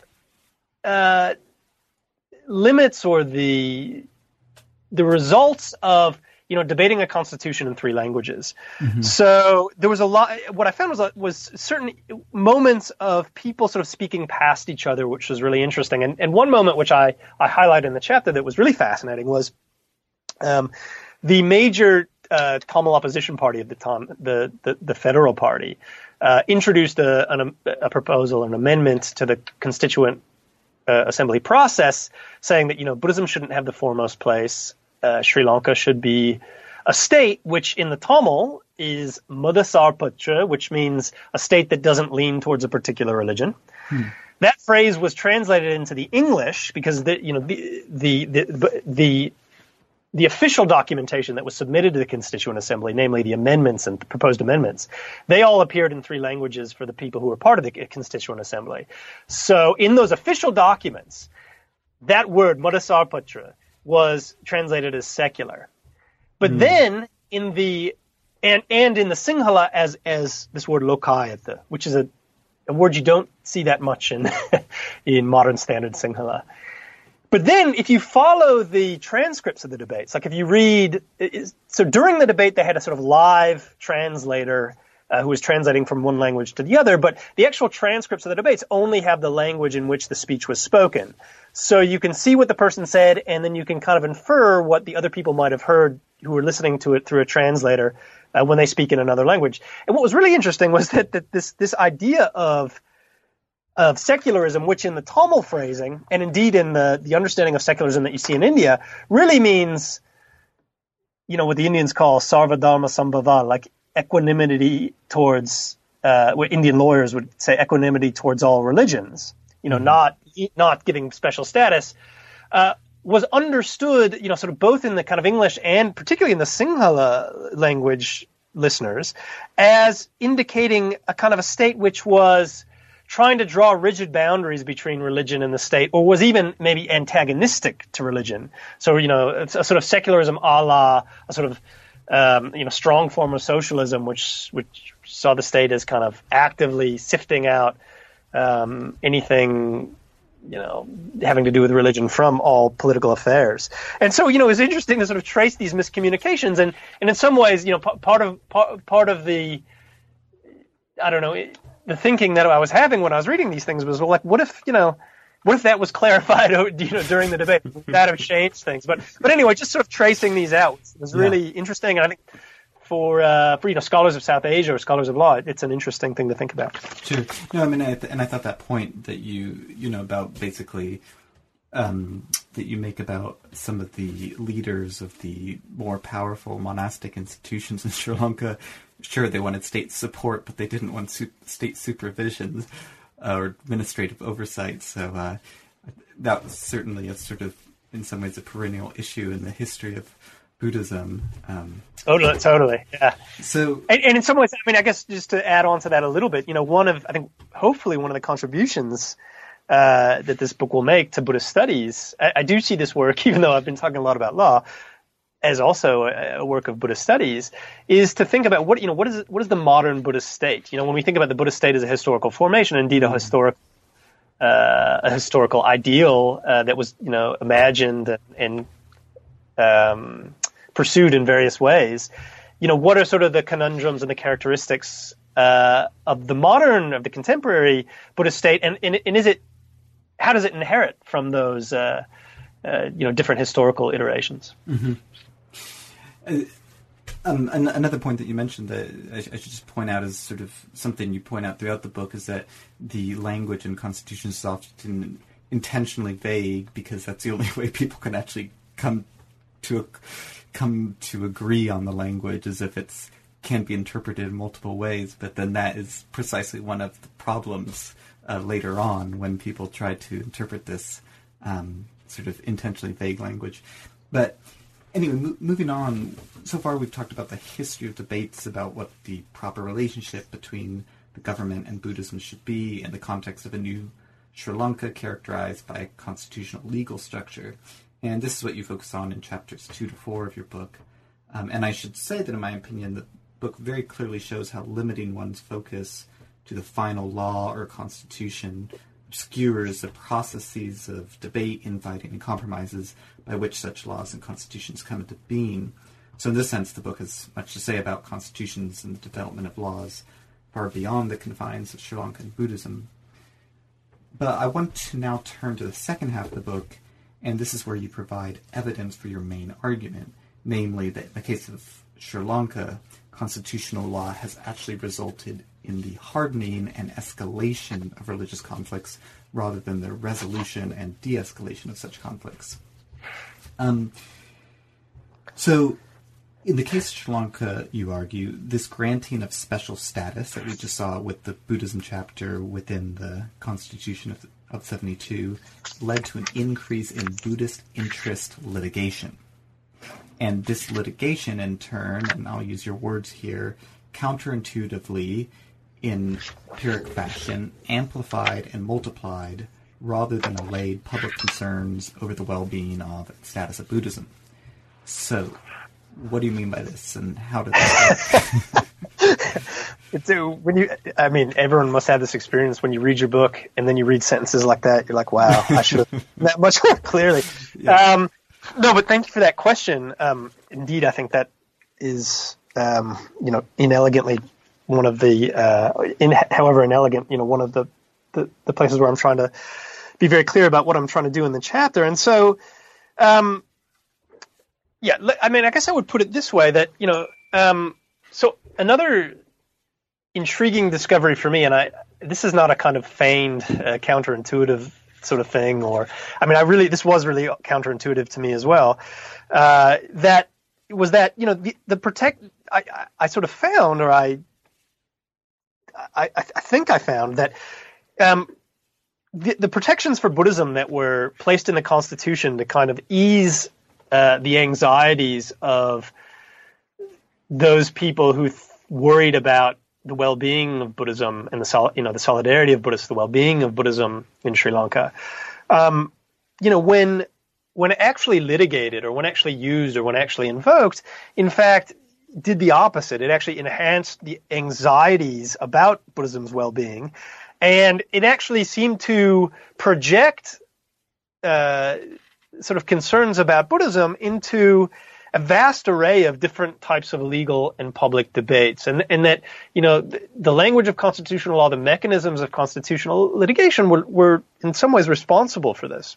uh, limits or the the results of you know, debating a constitution in three languages. Mm-hmm. So there was a lot. What I found was was certain moments of people sort of speaking past each other, which was really interesting. And, and one moment which I, I highlighted in the chapter that was really fascinating was um, the major uh, Tamil opposition party of the time, the the, the Federal Party, uh, introduced a, an, a proposal, an amendment to the Constituent uh, Assembly process, saying that, you know, Buddhism shouldn't have the foremost place. Uh, Sri Lanka should be a state, which in the Tamil is Madhasarputra, which means a state that doesn't lean towards a particular religion. Hmm. That phrase was translated into the English because the you know the the the the, the official documentation that was submitted to the Constituent Assembly, namely the amendments and the proposed amendments, they all appeared in three languages for the people who were part of the Constituent Assembly. So in those official documents, that word Madhasarputra was translated as secular. But mm. then in the and and in the Sinhala as as this word lokayata, which is a, a word you don't see that much in in modern standard Sinhala. But then if you follow the transcripts of the debates, like if you read, so during the debate they had a sort of live translator uh, who was translating from one language to the other, but the actual transcripts of the debates only have the language in which the speech was spoken. So you can see what the person said, and then you can kind of infer what the other people might have heard who were listening to it through a translator uh, when they speak in another language. And what was really interesting was that, that this this idea of of secularism, which in the Tamil phrasing, and indeed in the, the understanding of secularism that you see in India, really means, you know, what the Indians call sarvadharma sambhava, like equanimity towards, uh, what Indian lawyers would say, equanimity towards all religions. You know, mm-hmm. not not giving special status, uh, was understood, you know, sort of both in the kind of English and particularly in the Sinhala language listeners as indicating a kind of a state which was trying to draw rigid boundaries between religion and the state, or was even maybe antagonistic to religion. So, you know, it's a sort of secularism a la a sort of, um, you know, strong form of socialism, which which saw the state as kind of actively sifting out um, anything, you know, having to do with religion from all political affairs. And so, you know, it's interesting to sort of trace these miscommunications. And, and in some ways, you know, p- part of part, part of the, I don't know, it, the thinking that I was having when I was reading these things was, well, like, what if, you know, what if that was clarified, you know, during the debate? Would that have changed things? But, but anyway, just sort of tracing these out was really yeah. interesting. And I think for, uh, for, you know, scholars of South Asia or scholars of law, it's an interesting thing to think about. Sure. No, I mean, I th- and I thought that point that you, you know, about basically, um, that you make about some of the leaders of the more powerful monastic institutions in Sri Lanka. Sure, they wanted state support, but they didn't want su- state supervision uh, or administrative oversight. So uh, that was certainly a sort of, in some ways, a perennial issue in the history of Buddhism. Um, totally, totally, yeah. So, and, and in some ways, I mean, I guess just to add on to that a little bit, you know, one of, I think, hopefully one of the contributions uh, that this book will make to Buddhist studies, I, I do see this work, even though I've been talking a lot about law, as also a, a work of Buddhist studies, is to think about what, you know, what is what is the modern Buddhist state? You know, when we think about the Buddhist state as a historical formation, indeed a historic, uh, a historical ideal uh, that was, you know, imagined and, and um, pursued in various ways. You know, what are sort of the conundrums and the characteristics uh, of the modern, of the contemporary Buddhist state, and, and, and is it, how does it inherit from those, uh, uh, you know, different historical iterations? Mm-hmm. Uh, um, an- another point that you mentioned that I, sh- I should just point out is sort of something you point out throughout the book is that the language in constitutions is often intentionally vague because that's the only way people can actually come to a, come to agree on the language, as if it's can be interpreted in multiple ways. But then that is precisely one of the problems uh, later on when people try to interpret this um, sort of intentionally vague language. But anyway, mo- moving on, so far we've talked about the history of debates about what the proper relationship between the government and Buddhism should be in the context of a new Sri Lanka characterized by a constitutional legal structure. And this is what you focus on in chapters two to four of your book. Um, and I should say that, in my opinion, the book very clearly shows how limiting one's focus to the final law or constitution obscures the processes of debate, infighting, and compromises by which such laws and constitutions come into being. So in this sense, the book has much to say about constitutions and the development of laws far beyond the confines of Sri Lankan Buddhism. But I want to now turn to the second half of the book, and this is where you provide evidence for your main argument, namely that in the case of Sri Lanka, constitutional law has actually resulted in the hardening and escalation of religious conflicts rather than the resolution and de-escalation of such conflicts. Um, so, in the case of Sri Lanka, you argue, this granting of special status that we just saw with the Buddhism chapter within the Constitution of, of seventy-two led to an increase in Buddhist interest litigation. And this litigation, in turn, and I'll use your words here, counterintuitively, in Pyrrhic fashion, amplified and multiplied rather than allayed public concerns over the well-being of and status of Buddhism. So, what do you mean by this, and how did that work? It's, uh, when you, I mean, everyone must have this experience when you read your book and then you read sentences like that. You're like, wow, I should have that much more clearly. Yeah. Um, no, but thank you for that question. Um, indeed, I think that is, um, you know, inelegantly one of the, uh, in, however inelegant, you know, one of the, the, the places where I'm trying to be very clear about what I'm trying to do in the chapter. And so, um, yeah, I mean, I guess I would put it this way that, you know, um, so another intriguing discovery for me, and I, this is not a kind of feigned uh, counterintuitive sort of thing, or, I mean, I really, this was really counterintuitive to me as well, uh, that was that, you know, the, the protect, I, I, I sort of found, or I, I, I think I found that, um, the, the protections for Buddhism that were placed in the Constitution to kind of ease uh, the anxieties of those people who th- worried about the well-being of Buddhism and the sol- you know the solidarity of Buddhists, the well-being of Buddhism in Sri Lanka. Um, you know, when when actually litigated, or when actually used, or when actually invoked, in fact, did the opposite. It actually enhanced the anxieties about Buddhism's well-being, and it actually seemed to project uh, sort of concerns about Buddhism into a vast array of different types of legal and public debates, and and that, you know, the, the language of constitutional law, the mechanisms of constitutional litigation were, were in some ways responsible for this.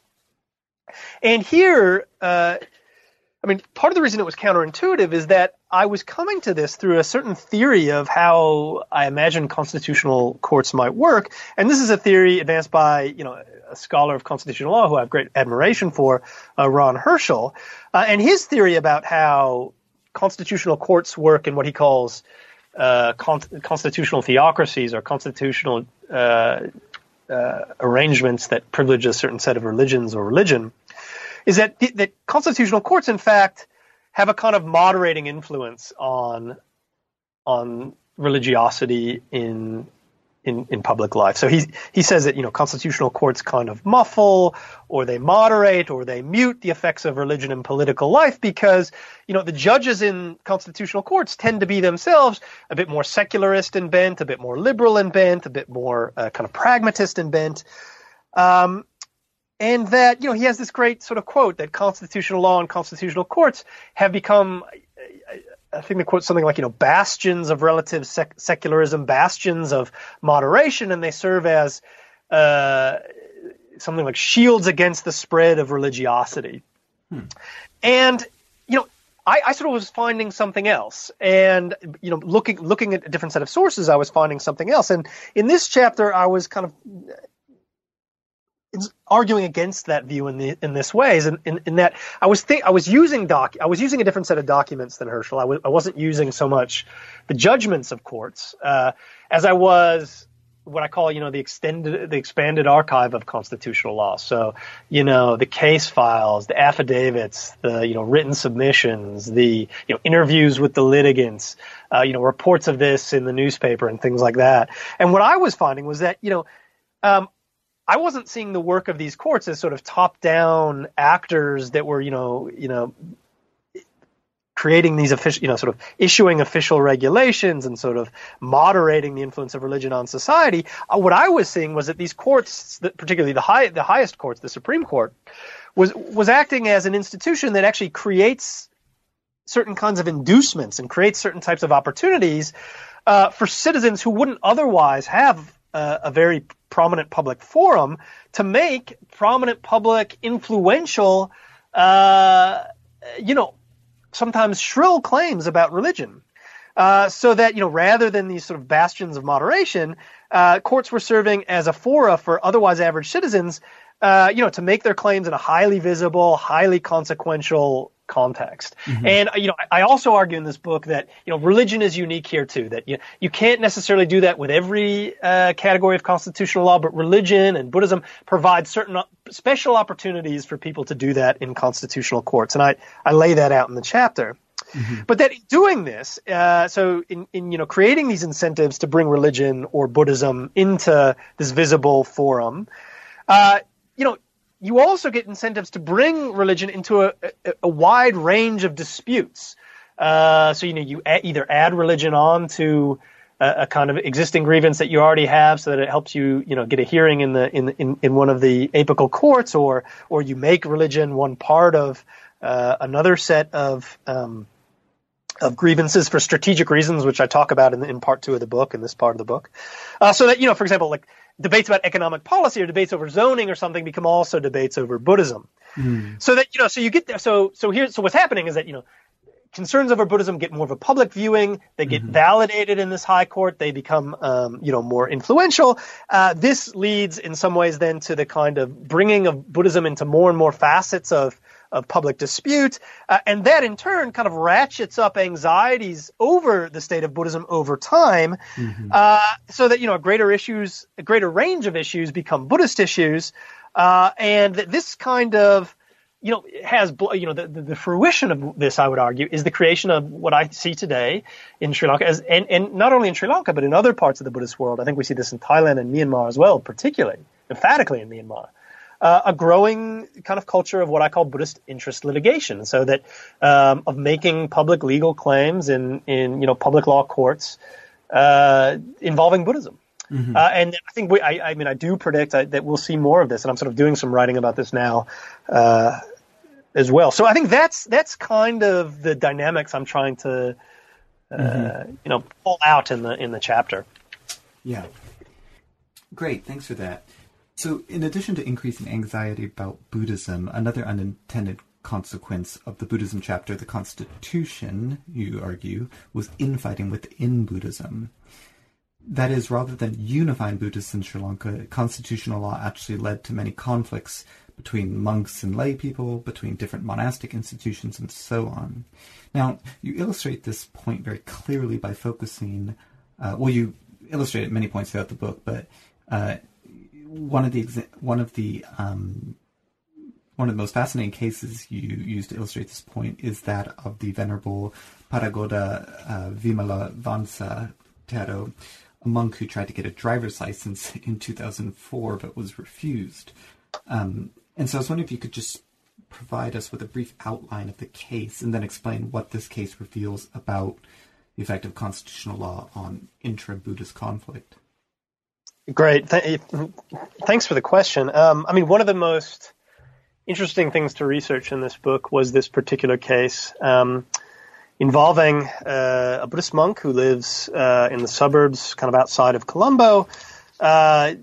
And here, uh, I mean, part of the reason it was counterintuitive is that I was coming to this through a certain theory of how I imagine constitutional courts might work, and this is a theory advanced by, you know, a scholar of constitutional law who I have great admiration for, uh, Ron Herschel, uh, and his theory about how constitutional courts work in what he calls uh, con- constitutional theocracies, or constitutional uh, uh, arrangements that privilege a certain set of religions or religion, is that that constitutional courts, in fact, have a kind of moderating influence on on religiosity in in in public life. So he he says that, you know, constitutional courts kind of muffle, or they moderate, or they mute the effects of religion in political life, because, you know, the judges in constitutional courts tend to be themselves a bit more secularist in bent, a bit more liberal in bent, a bit more uh, kind of pragmatist in bent. Um, and that, you know, he has this great sort of quote that constitutional law and constitutional courts have become, I think they quote something like, you know, bastions of relative sec- secularism, bastions of moderation, and they serve as uh, something like shields against the spread of religiosity. Hmm. And, you know, I, I sort of was finding something else, and, you know, looking looking at a different set of sources, I was finding something else. And in this chapter, I was kind of arguing against that view in the in this ways, in, in, in that I was think I was using doc I was using a different set of documents than Herschel. I w- I wasn't using so much the judgments of courts uh, as I was what I call, you know, the extended the expanded archive of constitutional law. So, you know, the case files, the affidavits, the, you know, written submissions, the, you know, interviews with the litigants, uh, you know, reports of this in the newspaper and things like that. And what I was finding was that, you know, um, I wasn't seeing the work of these courts as sort of top-down actors that were, you know, you know, creating these official, you know, sort of issuing official regulations and sort of moderating the influence of religion on society. Uh, what I was seeing was that these courts, particularly the high, the highest courts, the Supreme Court, was was acting as an institution that actually creates certain kinds of inducements and creates certain types of opportunities uh, for citizens who wouldn't otherwise have uh, a very prominent public forum to make prominent public influential, uh, you know, sometimes shrill claims about religion. Uh, so that, you know, rather than these sort of bastions of moderation, uh, courts were serving as a fora for otherwise average citizens, uh, you know, to make their claims in a highly visible, highly consequential context. Mm-hmm. And, you know, I also argue in this book that, you know, religion is unique here too, that you, you can't necessarily do that with every uh, category of constitutional law, but religion and Buddhism provide certain special opportunities for people to do that in constitutional courts. And I, I lay that out in the chapter. Mm-hmm. But that in doing this, uh, so in, in, you know, creating these incentives to bring religion or Buddhism into this visible forum, uh, you know, you also get incentives to bring religion into a, a, a wide range of disputes. Uh, so, you know, you a- either add religion on to a, a kind of existing grievance that you already have so that it helps you, you know, get a hearing in the in in, in one of the apical courts, or or you make religion one part of uh, another set of um, of grievances for strategic reasons, which I talk about in, the, in part two of the book, in this part of the book. Uh, so that, you know, for example, like debates about economic policy or debates over zoning or something become also debates over Buddhism. Mm. So that, you know, so you get there. So, so here, so what's happening is that, you know, concerns over Buddhism get more of a public viewing. They get mm-hmm. validated in this high court. They become, um, you know, more influential. Uh, this leads in some ways then to the kind of bringing of Buddhism into more and more facets of of public dispute, uh, and that in turn kind of ratchets up anxieties over the state of Buddhism over time, mm-hmm. uh, so that, you know, greater issues, a greater range of issues become Buddhist issues, uh, and that this kind of, you know, has, you know, the, the, the fruition of this, I would argue, is the creation of what I see today in Sri Lanka, as, and, and not only in Sri Lanka, but in other parts of the Buddhist world. I think we see this in Thailand and Myanmar as well, particularly, emphatically in Myanmar. Uh, a growing kind of culture of what I call Buddhist interest litigation, so that um, of making public legal claims in, in you know public law courts uh, involving Buddhism. Mm-hmm. Uh, and I think we, I, I mean I do predict I, that we'll see more of this, and I'm sort of doing some writing about this now uh, as well. So I think that's that's kind of the dynamics I'm trying to uh, mm-hmm. you know pull out in the in the chapter. Yeah, great. Thanks for that. So, in addition to increasing anxiety about Buddhism, another unintended consequence of the Buddhism chapter, the Constitution, you argue, was infighting within Buddhism. That is, rather than unifying Buddhists in Sri Lanka, constitutional law actually led to many conflicts between monks and lay people, between different monastic institutions, and so on. Now, you illustrate this point very clearly by focusing, uh, well, you illustrate at many points throughout the book, but uh, One of the one of the um, one of the most fascinating cases you use to illustrate this point is that of the Venerable Paragoda uh, Vimala Vansa Thero, a monk who tried to get a driver's license in two thousand four but was refused. Um, and so I was wondering if you could just provide us with a brief outline of the case and then explain what this case reveals about the effect of constitutional law on intra-Buddhist conflict. Great. Th- thanks for the question. Um, I mean, one of the most interesting things to research in this book was this particular case um, involving uh, a Buddhist monk who lives uh, in the suburbs, kind of outside of Colombo, uh,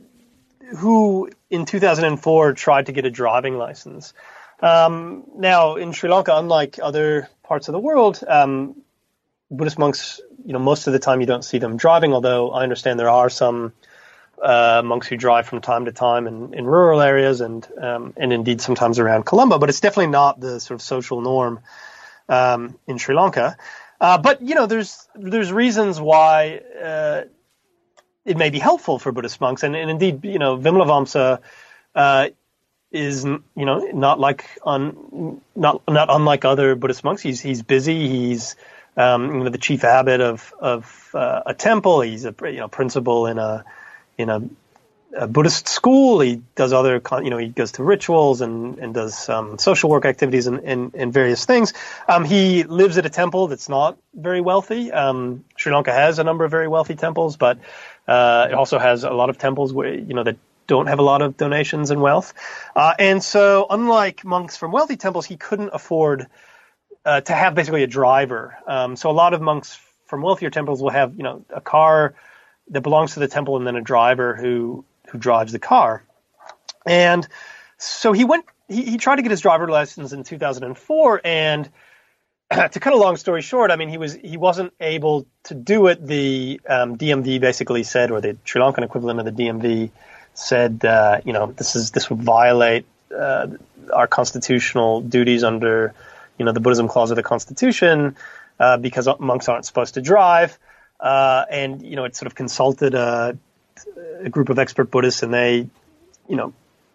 who in two thousand four tried to get a driving license. Um, now, in Sri Lanka, unlike other parts of the world, um, Buddhist monks, you know, most of the time you don't see them driving, although I understand there are some Uh, monks who drive from time to time in, in rural areas and um, and indeed sometimes around Colombo, but it's definitely not the sort of social norm um, in Sri Lanka. Uh, but you know, there's there's reasons why uh, it may be helpful for Buddhist monks, and, and indeed, you know, Vimalavamsa uh, is you know not like un, not not unlike other Buddhist monks. He's he's busy. He's um, you know the chief abbot of of uh, a temple. He's a you know principal in a in a, a Buddhist school. He does other, you know, he goes to rituals and, and does um, social work activities and, and, and various things. Um, he lives at a temple that's not very wealthy. Um, Sri Lanka has a number of very wealthy temples, but uh, it also has a lot of temples where, you know, that don't have a lot of donations and wealth. Uh, and so unlike monks from wealthy temples, he couldn't afford uh, to have basically a driver. Um, so a lot of monks from wealthier temples will have, you know, a car that belongs to the temple and then a driver who who drives the car. And so he went, he, he tried to get his driver license in two thousand four, and to cut a long story short, I mean, he was he wasn't able to do it. The um, D M V basically said, or the Sri Lankan equivalent of the D M V said, uh, you know, this is this would violate uh, our constitutional duties under, you know, the Buddhism clause of the Constitution, uh, because monks aren't supposed to drive. Uh, and you know, it sort of consulted a, a group of expert Buddhists, and they, you know,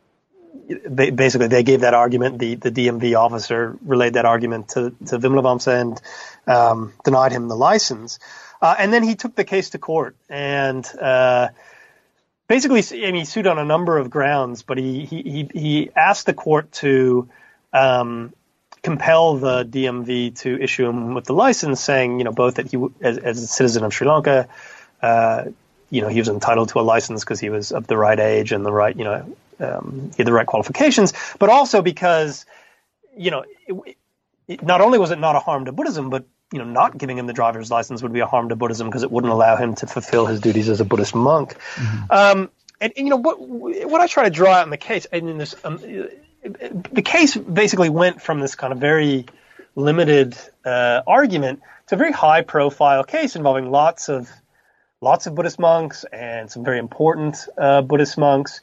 they, basically they gave that argument. The the D M V officer relayed that argument to to Vimlavamsa and um, denied him the license. Uh, and then he took the case to court, and uh, basically, I mean, he sued on a number of grounds, but he he he, he asked the court to um, compel the D M V to issue him with the license, saying, you know, both that he, as, as a citizen of Sri Lanka, uh, you know, he was entitled to a license because he was of the right age and the right, you know, um, he had the right qualifications, but also because, you know, it, it, not only was it not a harm to Buddhism, but, you know, not giving him the driver's license would be a harm to Buddhism because it wouldn't allow him to fulfill his duties as a Buddhist monk. Mm-hmm. Um, and, and, you know, what what I try to draw out in the case, and in this, um, the case basically went from this kind of very limited uh, argument to a very high-profile case involving lots of lots of Buddhist monks and some very important uh, Buddhist monks,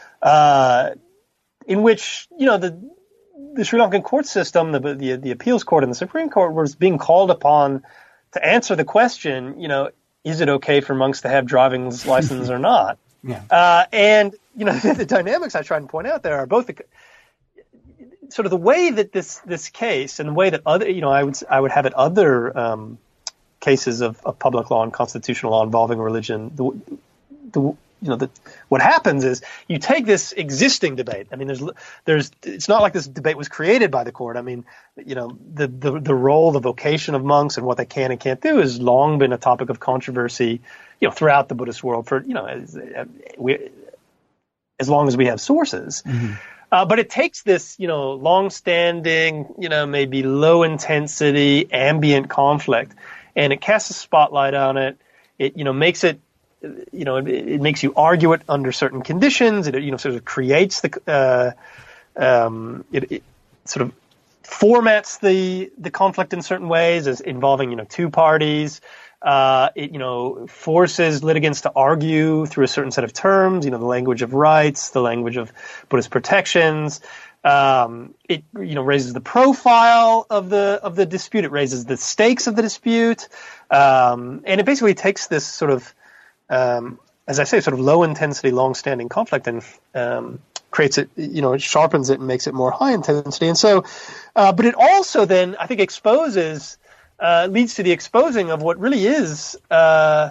uh, in which, you know, the the Sri Lankan court system, the, the the appeals court and the Supreme Court was being called upon to answer the question, you know, is it okay for monks to have driving license or not? Yeah. Uh, and you know, the dynamics I try and point out there are both the sort of the way that this this case and the way that other, you know, I would I would have it other um, cases of, of public law and constitutional law involving religion. The, the you know the what happens is you take this existing debate. I mean, there's there's it's not like this debate was created by the court. I mean, you know, the the the role, the vocation of monks and what they can and can't do has long been a topic of controversy, you know, throughout the Buddhist world for, you know, as, we, as long as we have sources. Mm-hmm. Uh, but it takes this, you know, long-standing, you know, maybe low-intensity, ambient conflict, and it casts a spotlight on it. It, you know, makes it, you know, it, it makes you argue it under certain conditions. It, you know, sort of creates the, uh, um, it, it sort of formats the the conflict in certain ways as involving, you know, two parties. Uh, it, you know, forces litigants to argue through a certain set of terms, you know, the language of rights, the language of Buddhist protections. Um, it, you know, raises the profile of the, of the dispute. It raises the stakes of the dispute. Um, and it basically takes this sort of, um, as I say, sort of low intensity, long standing conflict and, um, creates it, you know, it sharpens it and makes it more high intensity. And so, uh, but it also then, I think, exposes, Uh, leads to the exposing of what really is uh,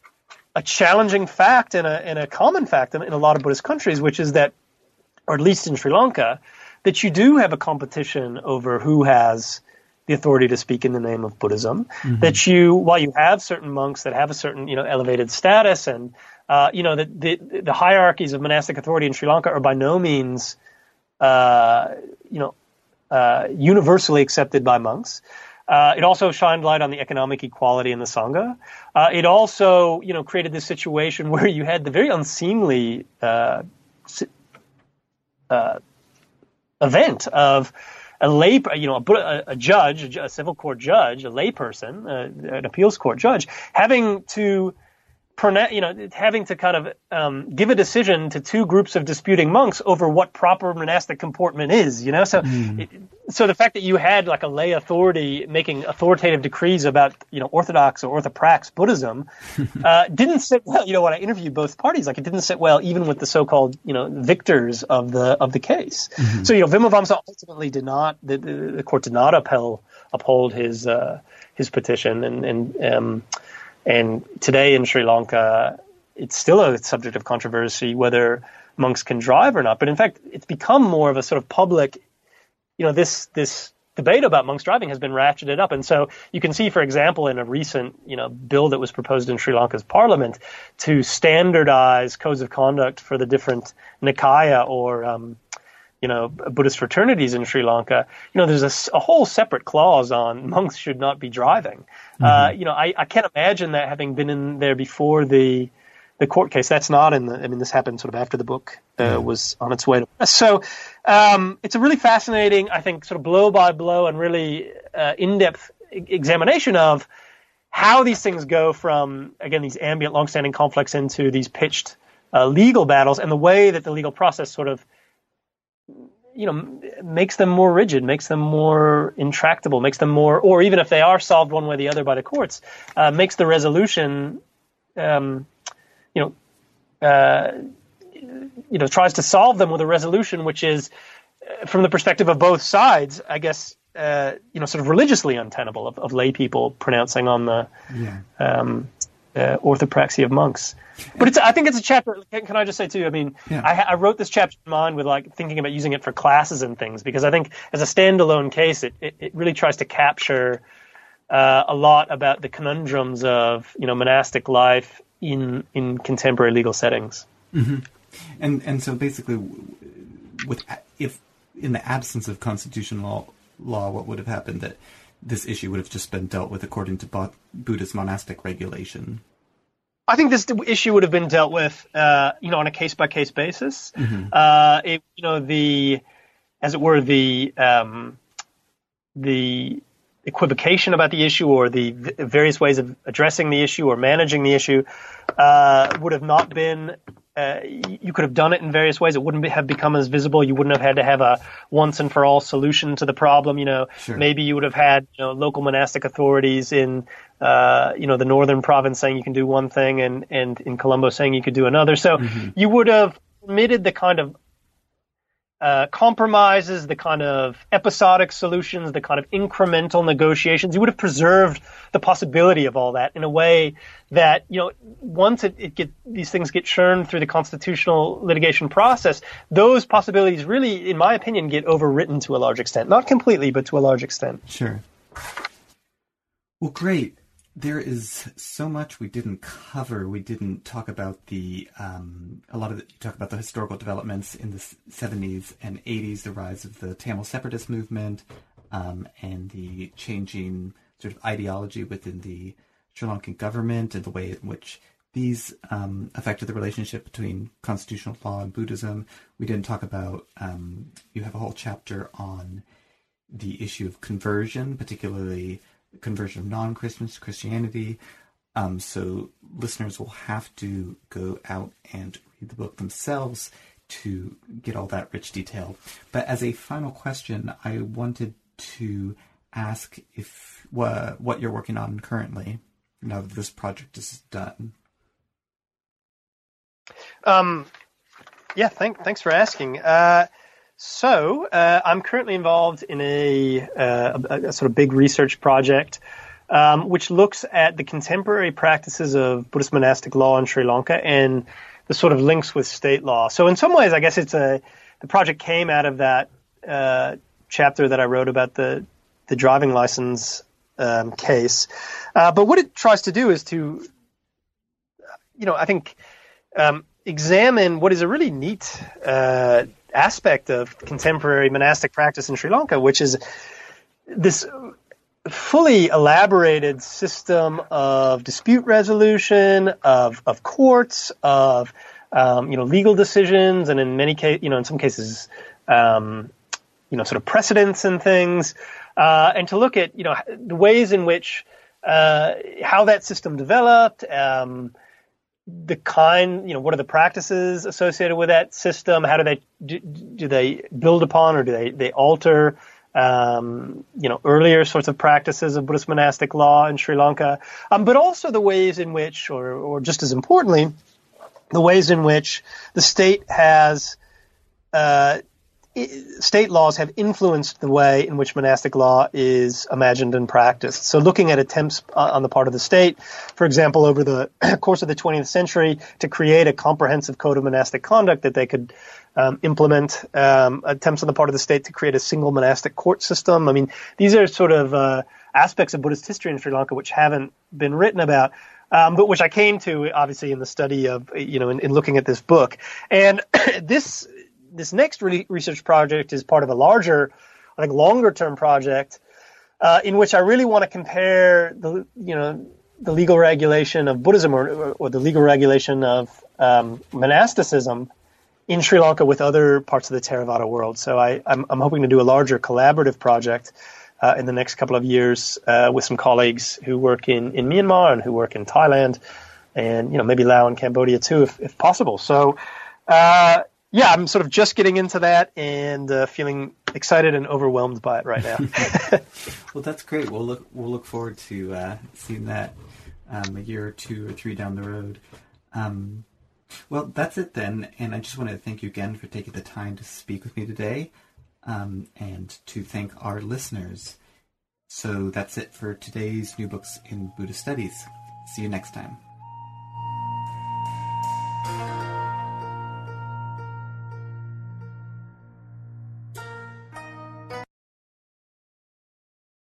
a challenging fact and a, and a common fact in, in a lot of Buddhist countries, which is that, or at least in Sri Lanka, that you do have a competition over who has the authority to speak in the name of Buddhism. Mm-hmm. That you, while you have certain monks that have a certain, you know, elevated status, and uh, you know, that the, the hierarchies of monastic authority in Sri Lanka are by no means, uh, you know, uh, universally accepted by monks. Uh, it also shined light on the economic equality in the Sangha. Uh, it also, you know, created this situation where you had the very unseemly uh, uh, event of a lay, you know, a, a judge, a civil court judge, a layperson, uh, an appeals court judge, having to, you know, having to kind of um, give a decision to two groups of disputing monks over what proper monastic comportment is, you know. So, mm. it, so the fact that you had like a lay authority making authoritative decrees about, you know, Orthodox or Orthoprax Buddhism uh, didn't sit well. You know, when I interviewed both parties, like it didn't sit well even with the so-called, you know, victors of the of the case. Mm-hmm. So, you know, Vimlavamsa ultimately did not, the, the court did not upheld uphold his uh, his petition, and and um, And today in Sri Lanka, it's still a subject of controversy whether monks can drive or not. But in fact, it's become more of a sort of public, you know, this this debate about monks driving has been ratcheted up. And so you can see, for example, in a recent, you know, bill that was proposed in Sri Lanka's parliament to standardize codes of conduct for the different Nikaya or um, you know, Buddhist fraternities in Sri Lanka, you know, there's a, a whole separate clause on monks should not be driving. Mm-hmm. Uh, you know, I, I can't imagine that having been in there before the the court case. That's not in the, I mean, this happened sort of after the book uh, mm-hmm. was on its way to press. So um, it's a really fascinating, I think, sort of blow by blow and really uh, in-depth examination of how these things go from, again, these ambient, long-standing conflicts into these pitched uh, legal battles, and the way that the legal process sort of, you know, makes them more rigid, makes them more intractable, makes them more, or even if they are solved one way or the other by the courts, uh, makes the resolution, um, you know, uh, you know, tries to solve them with a resolution which is, uh, from the perspective of both sides, I guess, uh, you know, sort of religiously untenable of, of lay people pronouncing on the yeah. um, uh, orthopraxy of monks. But it's, I think it's a chapter. Can, can I just say too? I mean, yeah. I, I wrote this chapter in mind with like thinking about using it for classes and things, because I think as a standalone case, it it, it really tries to capture uh, a lot about the conundrums of, you know, monastic life in in contemporary legal settings. Mm-hmm. And and so basically, with if in the absence of constitutional law, law, what would have happened? That this issue would have just been dealt with according to Buddhist monastic regulation. I think this issue would have been dealt with, uh, you know, on a case-by-case basis. Mm-hmm. Uh, it, you know, the, as it were, the um, the equivocation about the issue, or the various ways of addressing the issue or managing the issue, uh, would have not been. Uh, you could have done it in various ways. It wouldn't be, have become as visible. You wouldn't have had to have a once and for all solution to the problem. You know, sure. Maybe you would have had, you know, local monastic authorities in, uh, you know, the northern province saying you can do one thing, and, and in Colombo saying you could do another. So mm-hmm. you would have permitted the kind of uh, compromises, the kind of episodic solutions, the kind of incremental negotiations. You would have preserved the possibility of all that in a way that, you know, once it, it get these things get churned through the constitutional litigation process, those possibilities really, in my opinion, get overwritten to a large extent. Not completely, but to a large extent. Sure. Well, great. There is so much we didn't cover. We didn't talk about the, um, a lot of the, you talk about the historical developments in the seventies and eighties, the rise of the Tamil separatist movement, um, and the changing sort of ideology within the Sri Lankan government, and the way in which these um, affected the relationship between constitutional law and Buddhism. We didn't talk about, um, you have a whole chapter on the issue of conversion, particularly conversion of non-Christians to Christianity. Um, so listeners will have to go out and read the book themselves to get all that rich detail. But as a final question, I wanted to ask if uh, what you're working on currently, now that this project is done. Um, yeah, thank, thanks for asking. Uh, So uh, I'm currently involved in a, uh, a, a sort of big research project um, which looks at the contemporary practices of Buddhist monastic law in Sri Lanka and the sort of links with state law. So in some ways, I guess it's a the project came out of that uh, chapter that I wrote about the the driving license um, case. Uh, but what it tries to do is to, you know, I think um, examine what is a really neat uh, aspect of contemporary monastic practice in Sri Lanka, which is this fully elaborated system of dispute resolution, of of courts, of um, you know legal decisions, and in many cases, you know, in some cases, um, you know, sort of precedents and things, uh, and to look at you know the ways in which uh, how that system developed. Um, the kind, you know, what are the practices associated with that system? How do they do, do they build upon, or do they they alter, um, you know, earlier sorts of practices of Buddhist monastic law in Sri Lanka? Um, but also the ways in which, or or just as importantly, the ways in which the state has, uh, state laws have influenced the way in which monastic law is imagined and practiced. So looking at attempts on the part of the state, for example, over the course of the twentieth century, to create a comprehensive code of monastic conduct that they could um, implement, um, attempts on the part of the state to create a single monastic court system. I mean, these are sort of uh, aspects of Buddhist history in Sri Lanka which haven't been written about, um, but which I came to, obviously, in the study of, you know, in, in looking at this book. And this this next re- research project is part of a larger, I think, longer term project uh, in which I really want to compare the, you know, the legal regulation of Buddhism or, or the legal regulation of um, monasticism in Sri Lanka with other parts of the Theravada world. So I, I'm, I'm hoping to do a larger collaborative project uh, in the next couple of years uh, with some colleagues who work in, in Myanmar and who work in Thailand and, you know, maybe Laos and Cambodia too, if, if possible. So, uh, yeah, I'm sort of just getting into that and uh, feeling excited and overwhelmed by it right now. Well, that's great. We'll look we'll look forward to uh, seeing that um, a year or two or three down the road. Um, well, that's it then, and I just want to thank you again for taking the time to speak with me today, um, and to thank our listeners. So that's it for today's New Books in Buddhist Studies. See you next time.